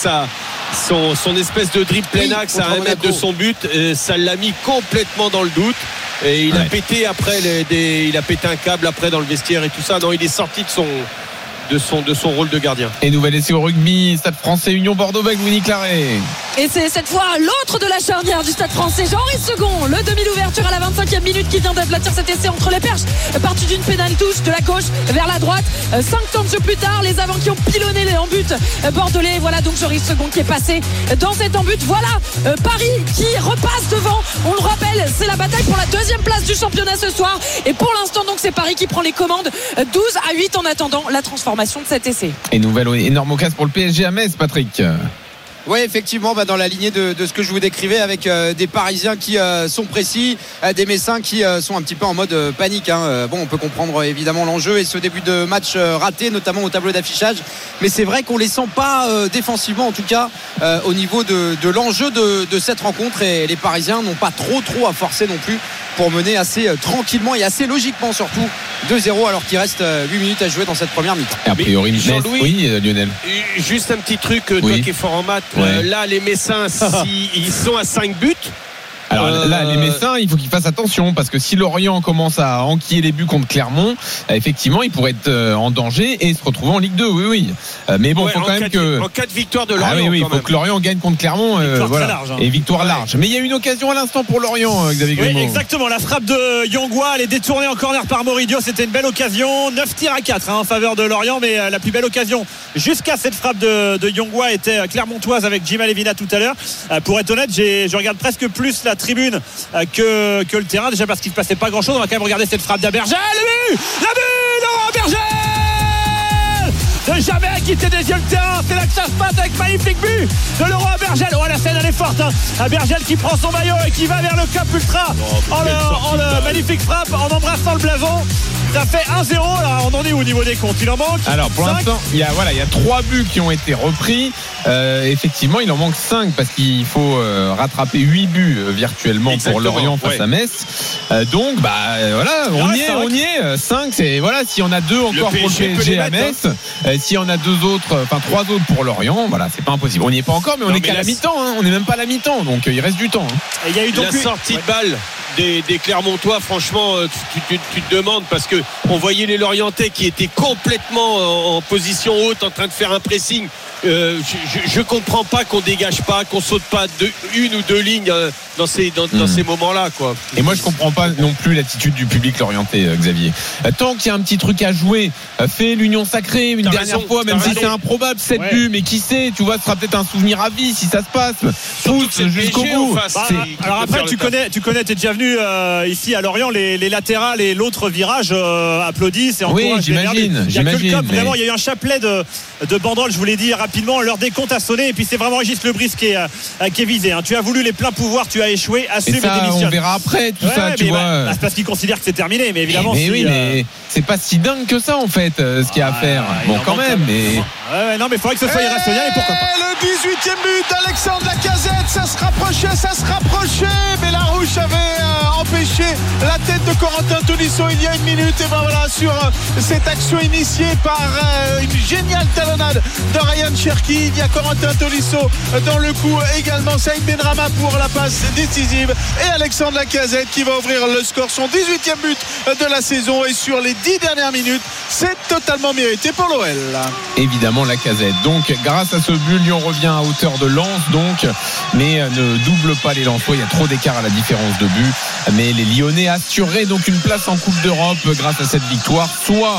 son espèce de dribble plein axe à 1 mètre de son but, ça l'a mis complètement dans le doute. Et il a pété après il a pété un câble après dans le vestiaire et tout ça. Non, il est sorti de son rôle de gardien. Et nouvel essai au rugby, Stade Français Union Bordeaux avec Winnie Claret. Et c'est cette fois l'autre de la charnière du Stade Français, Jean-Henri Second, le demi d'ouverture à la 25e minute qui vient d'aplatir cet essai entre les perches, parti d'une pénale touche de la gauche vers la droite. 5 temps de jeu plus tard, les avants qui ont pilonné les en-but bordelais. Voilà donc Jean-Henri Second qui est passé dans cet en-but. Voilà Paris qui repasse devant. On le rappelle, c'est la bataille pour la 2e place du championnat ce soir. Et pour l'instant donc c'est Paris qui prend les commandes, 12-8 en attendant la transformation de cet essai. Et nouvelle énorme occasion pour le PSG à Metz, Patrick. Oui, effectivement, dans la lignée de ce que je vous décrivais, avec des Parisiens qui sont précis, des Messins qui sont un petit peu en mode panique. Bon, on peut comprendre évidemment l'enjeu et ce début de match raté, notamment au tableau d'affichage. Mais c'est vrai qu'on les sent pas défensivement, en tout cas, au niveau de l'enjeu de cette rencontre. Et les Parisiens n'ont pas trop à forcer non plus pour mener assez tranquillement et assez logiquement, surtout 2-0, alors qu'il reste 8 minutes à jouer dans cette première mi-temps. A priori, Metz, oui, Lionel. Juste un petit truc, toi qui es fort en maths. Là, les Messins, ils sont à 5 buts. Alors là, les Messins, il faut qu'ils fassent attention parce que si Lorient commence à enquiller les buts contre Clermont, effectivement, ils pourraient être en danger et se retrouver en Ligue 2. Oui. Mais bon, il faut quand même que. En cas de victoire de Lorient. Il faut que Lorient gagne contre Clermont. Voilà. Large, hein. Et victoire large. Mais il y a une occasion à l'instant pour Lorient, Xavier Grimaud. Oui, exactement. La frappe de Yongwa, elle est détournée en corner par Moridio. C'était une belle occasion. 9 tirs à 4 en faveur de Lorient. Mais la plus belle occasion jusqu'à cette frappe de Yongwa était clermontoise avec Jim Alevina tout à l'heure. Pour être honnête, je regarde presque plus la tribune que le terrain, déjà parce qu'il ne se passait pas grand chose. On va quand même regarder cette frappe d'Abergel. Le but Laurent Abergel de jamais quitter des yeux le terrain. C'est là que ça se passe avec magnifique but de Laurent Abergel. La scène elle est forte, Abergel qui prend son maillot et qui va vers le Cup Ultra en magnifique frappe en embrassant le blason. Ça fait 1-0. Là, on en est au niveau des comptes? Il en manque. Alors pour l'instant, il y a 3 buts qui ont été repris. Effectivement, il en manque 5 parce qu'il faut rattraper 8 buts virtuellement. Exactement, pour Lorient face à Metz. Donc on y est. 5, c'est si on a 2 encore pour le PSG à Metz, si on a 3 autres pour Lorient, c'est pas impossible. On n'y est pas encore, mais on est qu'à la mi-temps. On n'est même pas à la mi-temps, donc il reste du temps. Et il y a eu donc la sortie de balle des Clermontois, franchement, tu te demandes parce que on voyait les Lorientais qui étaient complètement en position haute, en train de faire un pressing. Je comprends pas qu'on dégage pas, qu'on saute pas une ou deux lignes dans ces moments-là, quoi. Et moi je comprends pas non plus l'attitude du public lorientais, Xavier. Tant qu'il y a un petit truc à jouer, fait l'union sacrée une dernière fois, même si c'est improbable 7 buts, mais qui sait, tu vois, ce sera peut-être un souvenir à vie si ça se passe. Pousse jusqu'au bout. Alors après tu connais, t'es déjà venu ici à Lorient, les latérales et l'autre virage applaudissent et encouragent. Oui, j'imagine. Il y a que le Cup, vraiment, il y a eu un chapelet de banderoles, je vous l'ai dit rapidement, leur décompte a sonné et puis c'est vraiment Régis Lebris qui est visé. Tu as voulu les pleins pouvoirs, tu as échoué, assume et démissionne. On verra après tout ça, tu vois. C'est parce qu'ils considèrent que c'est terminé, mais évidemment. Mais c'est pas si dingue que ça en fait, ce qu'il y a à faire. Bon, quand même, mais. Non, mais il faudrait que ce soit irrationnel et pourquoi pas. Le 18e but d'Alexandre Lacazette, ça se rapprochait, mais Larouche avait empêché la tête de Corentin Tolisso il y a une minute. Et sur cette action initiée par une géniale talonnade de Ryan Cherki, il y a Corentin Tolisso dans le coup également, Saïd Benrahma pour la passe décisive et Alexandre Lacazette qui va ouvrir le score, son 18e but de la saison, et sur les 10 dernières minutes c'est totalement mérité pour l'OL. Évidemment Lacazette, donc grâce à ce but Lyon revient à hauteur de Lens, donc mais ne double pas les Lensois, il y a trop d'écart à la différence de but, mais les Lyonnais assureraient donc une place en Coupe d'Europe grâce à cette victoire, soit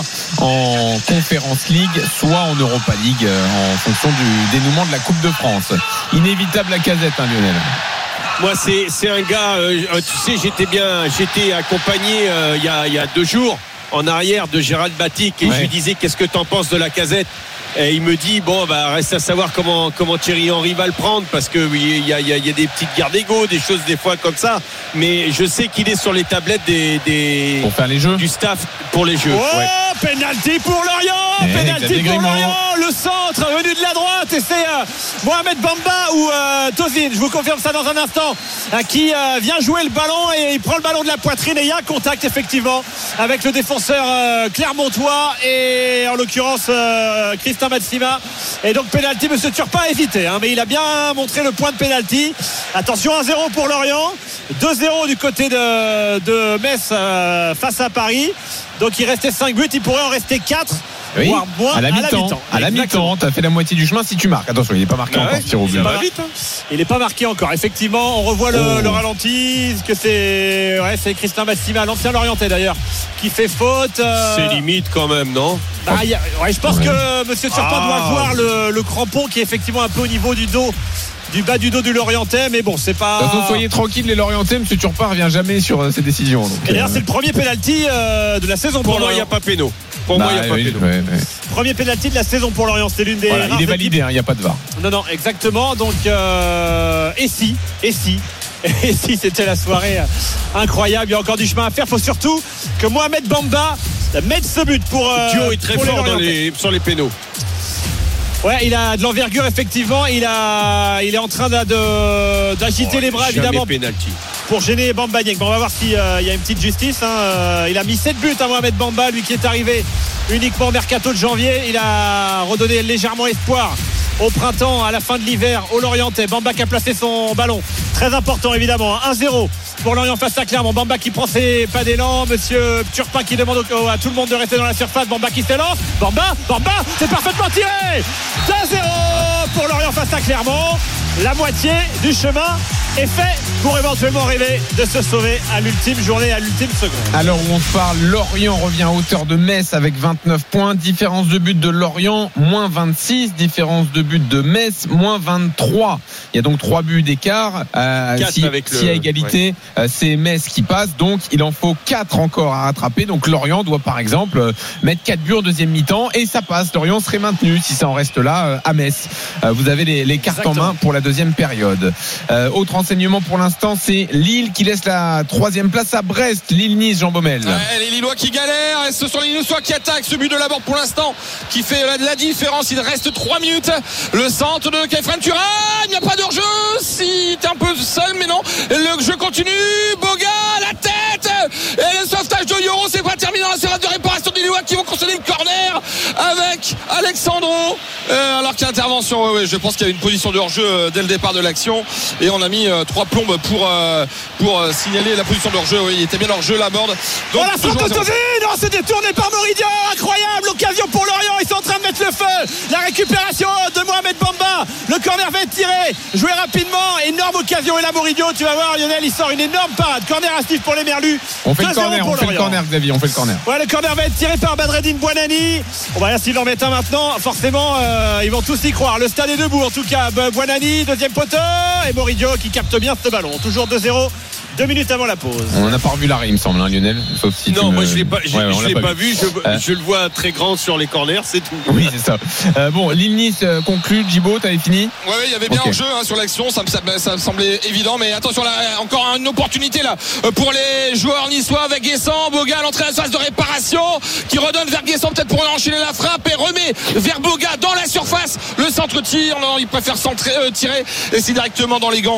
en Conference League, soit en Europa League, en fonction du dénouement de la Coupe de France. Inévitable Lacazette, Lionel. Moi c'est un gars, tu sais, j'étais accompagné il y a 2 jours en arrière de Gérald Batic et je lui disais qu'est-ce que t'en penses de Lacazette, et il me dit reste à savoir comment Thierry Henry va le prendre, parce que il y a des petites guerres d'ego, des choses des fois comme ça, mais je sais qu'il est sur les tablettes pour faire les jeux, du staff pour les jeux. Penalty pour Lorient, penalty pour Lorient, le centre venu de la droite, et c'est Mohamed Bamba ou Tozin, je vous confirme ça dans un instant, qui vient jouer le ballon et il prend le ballon de la poitrine et il y a contact effectivement avec le défenseur clermontois et en l'occurrence Christin Matsima, et donc penalty. Monsieur Turpin a hésité, mais il a bien montré le point de penalty. Attention, 1-0 pour Lorient, 2-0 du côté de Metz face à Paris. Donc il restait 5 buts, il pourrait en rester 4 Oui, voire moins à la mi-temps. À la mi-temps, t'as fait la moitié du chemin si tu marques. Attention, il n'est pas marqué encore, tir au but. Il n'est pas marqué encore. Effectivement, on revoit le ralenti. Est-ce que c'est Christin Massima, l'ancien Lorientais d'ailleurs, qui fait faute. C'est limite quand même, non? Je pense que Monsieur Turpin doit voir le crampon qui est effectivement un peu au niveau du dos. Du bas du dos du Lorientais, mais bon, c'est pas. Donc, soyez tranquille, les Lorientais. Monsieur Turpin revient jamais sur ses décisions. Donc, et d'ailleurs, c'est le premier penalty de la saison pour moi. Il n'y a pas péno. Pour moi, il n'y a pas péno. Premier penalty de la saison pour Lorient. C'est l'une des. Voilà, il est validé. Il n'y a pas de VAR. Non, exactement. Donc, et si c'était la soirée incroyable. Il y a encore du chemin à faire. Il faut surtout que Mohamed Bamba mette ce but pour. Thio est très fort sur les pénaux. Ouais, il a de l'envergure effectivement. Il est en train d'agiter les bras évidemment pour gêner Bamba Dieng. Bon, on va voir s'il y a une petite justice. Il a mis 7 buts à Mohamed Bamba, lui qui est arrivé uniquement au mercato de janvier. Il a redonné légèrement espoir au printemps, à la fin de l'hiver, au Lorientais. Bamba qui a placé son ballon. Très important évidemment. 1-0 pour Lorient face à Clermont. Bamba qui prend ses pas d'élan. Monsieur Turpin qui demande à tout le monde de rester dans la surface. Bamba qui s'élance. Bamba, c'est parfaitement tiré. 2-0 pour Lorient face à Clermont. La moitié du chemin est fait pour éventuellement rêver de se sauver à l'ultime journée, à l'ultime seconde. Alors où on se parle, Lorient revient à hauteur de Metz avec 29 points. Différence de but de Lorient, moins 26. Différence de but de Metz, moins 23. Il y a donc 3 buts d'écart. Si à égalité, c'est Metz qui passe. Donc il en faut 4 encore à rattraper. Donc Lorient doit par exemple mettre 4 buts en deuxième mi-temps. Et ça passe. Lorient serait maintenu si ça en reste là à Metz. Vous avez les cartes en main pour la deuxième période. Autre renseignement pour l'instant, c'est Lille qui laisse la 3e place à Brest. Lille-Nice, Jean Baumel. Les Lillois qui galèrent, ce sont les Niçois qui attaquent. Ce but de Laborde pour l'instant qui fait la différence. Il reste 3 minutes. Le centre de Kefren Turan, il n'y a pas d'hors-jeu. Si t'es un peu seul, mais non. Le jeu continue. Boga, la tête. Et le sauvetage de Yoro, c'est pas terminé dans la série de réparation des Lillois qui vont concéder le corner avec Alexandro. Alors qu'il y a intervention, je pense qu'il y a une position de hors-jeu dès le départ de l'action. Et on a mis 3 plombes pour signaler la position de hors-jeu. Oui, il était bien hors-jeu, Laborde. Donc la frappe autorisée, c'est détourné par Moridio. Incroyable, occasion pour Lorient. Ils sont en train de mettre le feu. La récupération de Mohamed Bamba. Le corner va être tiré. Joué rapidement. Énorme occasion. Et là, Moridio, tu vas voir, Lionel, il sort une énorme parade. Corner à Steve pour les Merlus. On fait le corner, Xavier. On fait le corner. Ouais, le corner va être tiré par Badreddine Bouanani. On va voir s'ils en mettent un maintenant. Forcément, ils vont tous y croire. Le stade est debout. En tout cas, Bouanani, deuxième poteau. Et Moridio qui capte bien ce ballon. Toujours 2-0. 2 minutes avant la pause. On n'a pas revu l'arrêt, il me semble, Lionel. Sauf si moi je l'ai pas vu. Je le vois très grand sur les corners, c'est tout. Oui, c'est ça. Bon, Lille-Nice conclut. Djibo, t'avais fini? Oui, il y avait bien hors-jeu sur l'action. Ça me semblait évident, mais attention, là, encore une opportunité là pour les joueurs niçois avec Guessant. Boga à l'entrée à la surface de réparation qui redonne vers Guessant peut-être pour enchaîner la frappe et remet vers Boga dans la surface. Le centre tire. Non, il préfère tirer et c'est directement dans les gants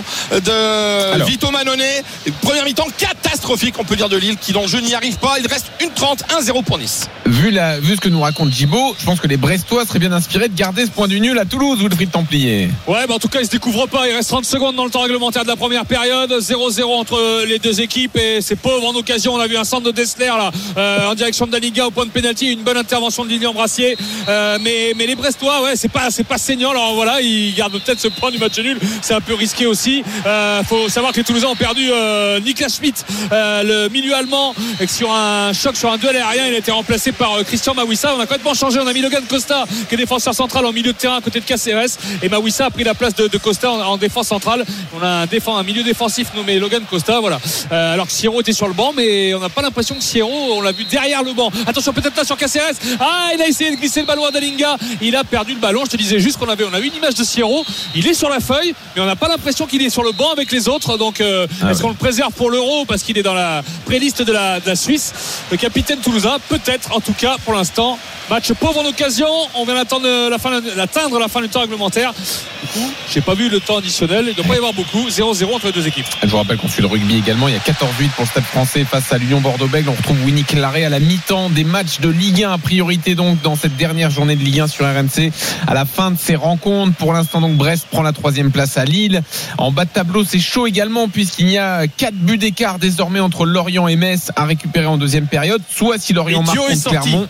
de Vito Manone. Première mi-temps catastrophique, on peut dire, de Lille qui dans le jeu n'y arrive pas. Il reste 1:30, 1-0 pour Nice. Vu ce que nous raconte Djibo, je pense que les Brestois seraient bien inspirés de garder ce point du nul à Toulouse, Wilfried Templier. Ouais, en tout cas, ils se découvrent pas. Il reste 30 secondes dans le temps réglementaire de la première période. 0-0 entre les deux équipes et c'est pauvre en occasion. On a vu un centre de Dessler là en direction de la Liga au point de pénalty. Une bonne intervention de Lilian Brassier. Mais les Brestois, c'est pas saignant. Alors voilà, ils gardent peut-être ce point du match nul. C'est un peu risqué aussi. Faut savoir que les Toulousains ont perdu Niklas Schmidt, le milieu allemand, sur un choc, sur un duel aérien. Il a été remplacé par Christian Mawissa. On a complètement changé. On a mis Logan Costa qui est défenseur central en milieu de terrain à côté de Caceres, et Mawissa a pris la place de Costa en défense centrale. On a un milieu défensif nommé Logan Costa, voilà. Alors que Sierro était sur le banc, mais on n'a pas l'impression que Sierro, on l'a vu derrière le banc. Attention, peut-être là sur Caceres. Il a essayé de glisser le ballon à Dalinga. Il a perdu le ballon. Je te disais juste qu'on a une image de Sierro. Il est sur la feuille, mais on n'a pas l'impression qu'il est sur le banc avec les autres. Donc est-ce qu'on le préserve pour l'Euro parce qu'il est dans la préliste de la Suisse? Le capitaine toulousain, peut-être, en tout cas pour l'instant. Match pauvre en occasion. On vient d'atteindre la fin du temps réglementaire. Du coup, j'ai pas vu le temps additionnel. Il ne doit pas y avoir beaucoup. 0-0 entre les deux équipes. Je vous rappelle qu'on suit le rugby également. Il y a 14-8 pour le Stade français face à l'Union Bordeaux-Bègles. On retrouve Winnie Claret à la mi-temps des matchs de Ligue 1 à priorité donc dans cette dernière journée de Ligue 1 sur RMC. À la fin de ces rencontres, pour l'instant donc Brest prend la 3e place à Lille. En bas de tableau, c'est chaud également puisqu'il y a 4 buts d'écart désormais entre Lorient et Metz à récupérer en deuxième période. Soit si Lorient marque contre Clermont.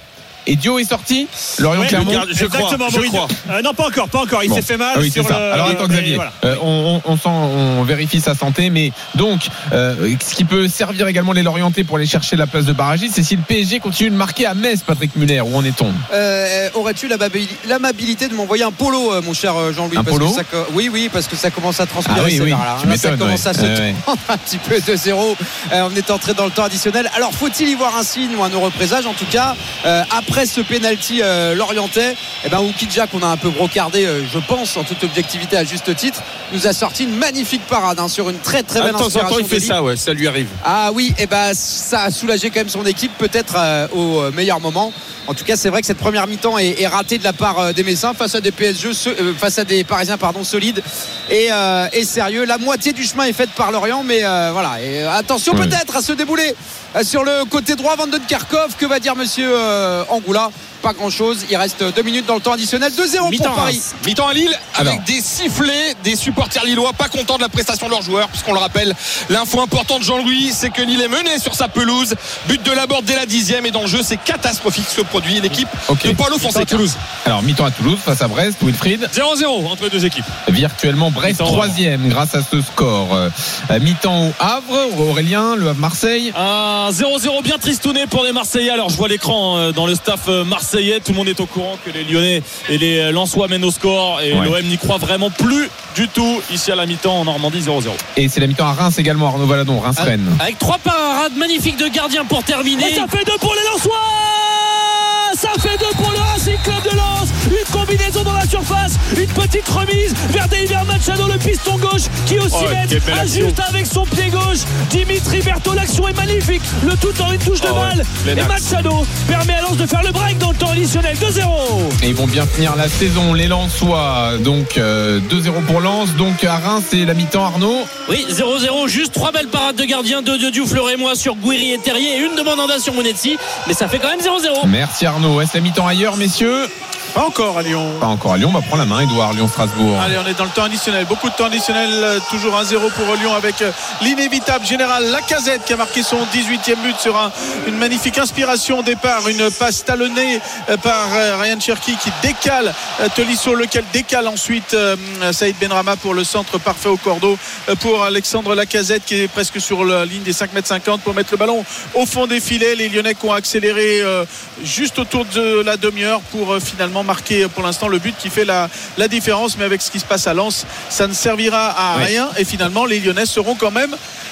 Et Dio est sorti. Lorient Clermont. Je crois. Non, pas encore. Il s'est fait mal. Oui, sur le. Alors attends, Xavier. Voilà. On vérifie sa santé, mais donc ce qui peut servir également les Lorientais pour aller chercher la place de barragiste, c'est si le PSG continue de marquer à Metz. Patrick Muller, où en est-on? Aurais-tu l'amabilité de m'envoyer un polo, mon cher Jean-Louis? Un polo? Oui, parce que ça commence à transpirer. Ça commence à se prendre un petit peu 2-0. On est entré dans le temps additionnel. Alors faut-il y voir un signe ou un heureux présage? En tout cas, après ce penalty lorientais, Oukidja, qu'on a un peu brocardé, je pense en toute objectivité à juste titre, nous a sorti une magnifique parade sur une très très belle inspiration. De temps en temps, il fait ça, ça lui arrive. Ah oui, ça a soulagé quand même son équipe, peut-être au meilleur moment. En tout cas, c'est vrai que cette première mi-temps est ratée de la part des Messins face à des face à des Parisiens solides et sérieux. La moitié du chemin est faite par Lorient, mais voilà. Et attention peut-être à se débouler sur le côté droit. Van den Kerkhoff, que va dire monsieur Angoula? Pas grand chose, il reste 2 minutes dans le temps additionnel. 2-0 pour Paris. Mi-temps à Lille avec des sifflets des supporters lillois, pas contents de la prestation de leurs joueurs, puisqu'on le rappelle, l'info importante, Jean-Louis, c'est que Lille est mené sur sa pelouse, but de Laborde dès la 10e, et dans le jeu c'est catastrophique ce que produit l'équipe de Paulo Fonseca. Alors mi-temps à Toulouse face à Brest, Wilfried. 0-0 entre les deux équipes. Virtuellement Brest 3e grâce à ce score. Mi-temps au Havre, Aurélien, le Havre Marseille. 0-0 bien tristouné pour les Marseillais. Alors je vois l'écran dans le staff marseillais, tout le monde est au courant que les Lyonnais et les Lensois mènent au score, et l'OM n'y croit vraiment plus du tout ici à la mi-temps en Normandie. 0-0. Et c'est la mi-temps à Reims également, Arnaud Valadon, Reims-Rennes. Avec 3 parades magnifiques de gardiens pour terminer. Et ça fait 2 pour les Lensois. Ça fait 2 pour le Racing Club de Lens. Une combinaison dans la surface, une petite remise vers Deiver Machado, le piston gauche, qui aussi ajuste avec son pied gauche. Dimitri Berthaud, l'action est magnifique, le tout en une touche de balle. Et Machado permet à Lens de faire le break dans le temps additionnel. 2-0. Et ils vont bien finir la saison, les Lensois. Donc 2-0 pour Lens. Donc à Reims, c'est la mi-temps, Arnaud. Oui, 0-0, juste 3 belles parades de gardiens, 2 de Diouf, Fleuret, moi sur Gouiri et Terrier, et une de Mandanda sur Mounetzi, mais ça fait quand même 0-0. Merci Arnaud. Est-ce la mi-temps ailleurs, messieurs? Pas encore à Lyon. Pas encore à Lyon. On va prendre la main, Edouard. Lyon-Strasbourg. Allez, on est dans le temps additionnel. Beaucoup de temps additionnel. Toujours 1-0 pour Lyon, avec l'inévitable général Lacazette qui a marqué son 18e but sur une magnifique inspiration au départ. Une passe talonnée par Ryan Cherki qui décale Tolisso, lequel décale ensuite Saïd Benrahma pour le centre parfait au cordeau pour Alexandre Lacazette, qui est presque sur la ligne des 5,50 m pour mettre le ballon au fond des filets. Les Lyonnais qui ont accéléré juste autour de la demi-heure pour finalement marquer pour l'instant le but qui fait la différence. Mais avec ce qui se passe à Lens, ça ne servira à rien, et finalement les Lyonnais seront quand même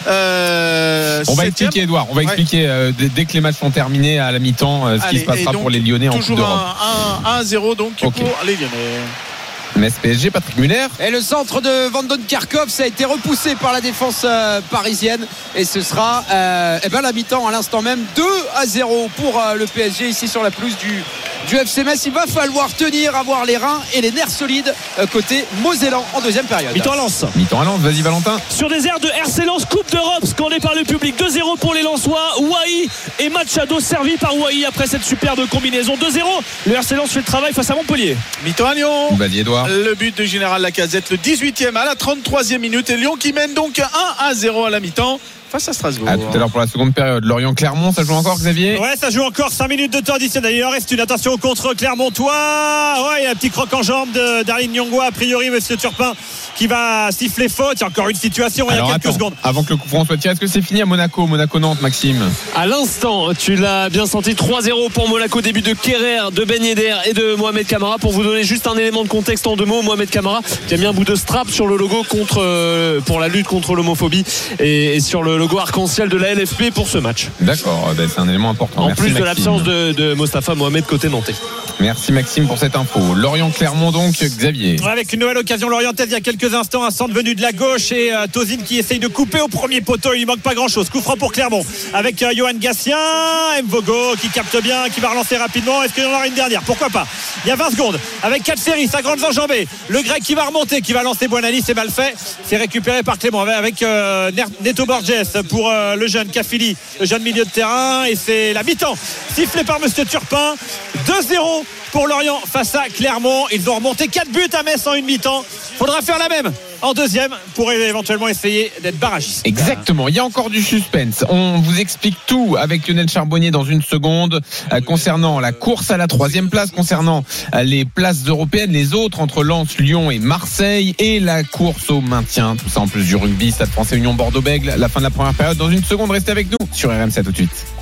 on va expliquer, Edouard, expliquer dès que les matchs sont terminés à la mi-temps ce qui se passera donc, pour les Lyonnais en Coupe d'Europe. 1-0 donc pour les Lyonnais. Metz PSG, Patrick Muller. Et le centre de Van den Kerkhoff, ça a été repoussé par la défense parisienne, et ce sera la mi-temps à l'instant même. 2-0 pour le PSG ici sur la pelouse du FC Metz. Il va falloir tenir, avoir les reins et les nerfs solides côté Mosellan en deuxième période. Mi-temps à Lens. Mi-temps à Lens, vas-y Valentin. Sur des airs de RC Lens, Coupe d'Europe, scandé par le public. 2-0 pour les Lensois. Wai et Machado servi par Wai après cette superbe combinaison. 2-0. Le RC Lens fait le travail face à Montpellier. Mi-temps à Lyon. Vas-y Edouard. Le but de Général Lacazette, le 18e à la 33e minute, et Lyon qui mène donc 1-0 à la mi-temps face à Strasbourg. À tout à l'heure pour la seconde période. Lorient-Clermont, ça joue encore, Xavier? Ouais, ça joue encore. 5 minutes de temps additionnel. Il en reste une. Attention contre Clermontois. Ouais, il y a un petit croc en jambe de Darlene Nyongwa. A priori, monsieur Turpin qui va siffler faute. Il y a encore une situation. Alors, il y a quelques secondes. Avant que le coup franc soit tiré, est-ce que c'est fini à Monaco-Nantes, Maxime? À l'instant, tu l'as bien senti, 3-0 pour Monaco. Début de Kerrer, de Ben Yedder et de Mohamed Camara. Pour vous donner juste un élément de contexte en 2 mots, Mohamed Camara qui a mis un bout de strap sur le logo pour la lutte contre l'homophobie et sur le logo arc-en-ciel de la LFP pour ce match. D'accord, c'est un élément important. En Merci, plus de Maxime. l'absence de Mostafa Mohamed côté nantais. Merci Maxime pour cette info. Lorient-Clermont donc, Xavier. Avec une nouvelle occasion lorientaise il y a quelques instants, un centre venu de la gauche, et Tozin qui essaye de couper au premier poteau. Il ne manque pas grand chose. Coup franc pour Clermont avec Johan Gassien, Mvogo qui capte bien, qui va relancer rapidement. Est-ce qu'il y en aura une dernière? Pourquoi pas? Il y a 20 secondes avec Katseri, sa grande enjambée, le grec qui va remonter, qui va lancer Buonani. C'est mal fait, c'est récupéré par Clément avec Neto Borges pour le jeune Kafili, le jeune milieu de terrain, et c'est la mi-temps sifflé par monsieur Turpin. 2-0 pour Lorient face à Clermont. Ils ont remonté 4 buts à Metz en une mi-temps. Faudra faire la même en deuxième pour éventuellement essayer d'être barragiste. Exactement, il y a encore du suspense. On vous explique tout avec Lionel Charbonnier dans une seconde concernant la course à la 3e place, concernant les places européennes, les autres entre Lens, Lyon et Marseille, et la course au maintien. Tout ça en plus du rugby, Stade Français Union Bordeaux-Bègles, la fin de la première période. Dans une seconde, restez avec nous sur RMC, tout de suite.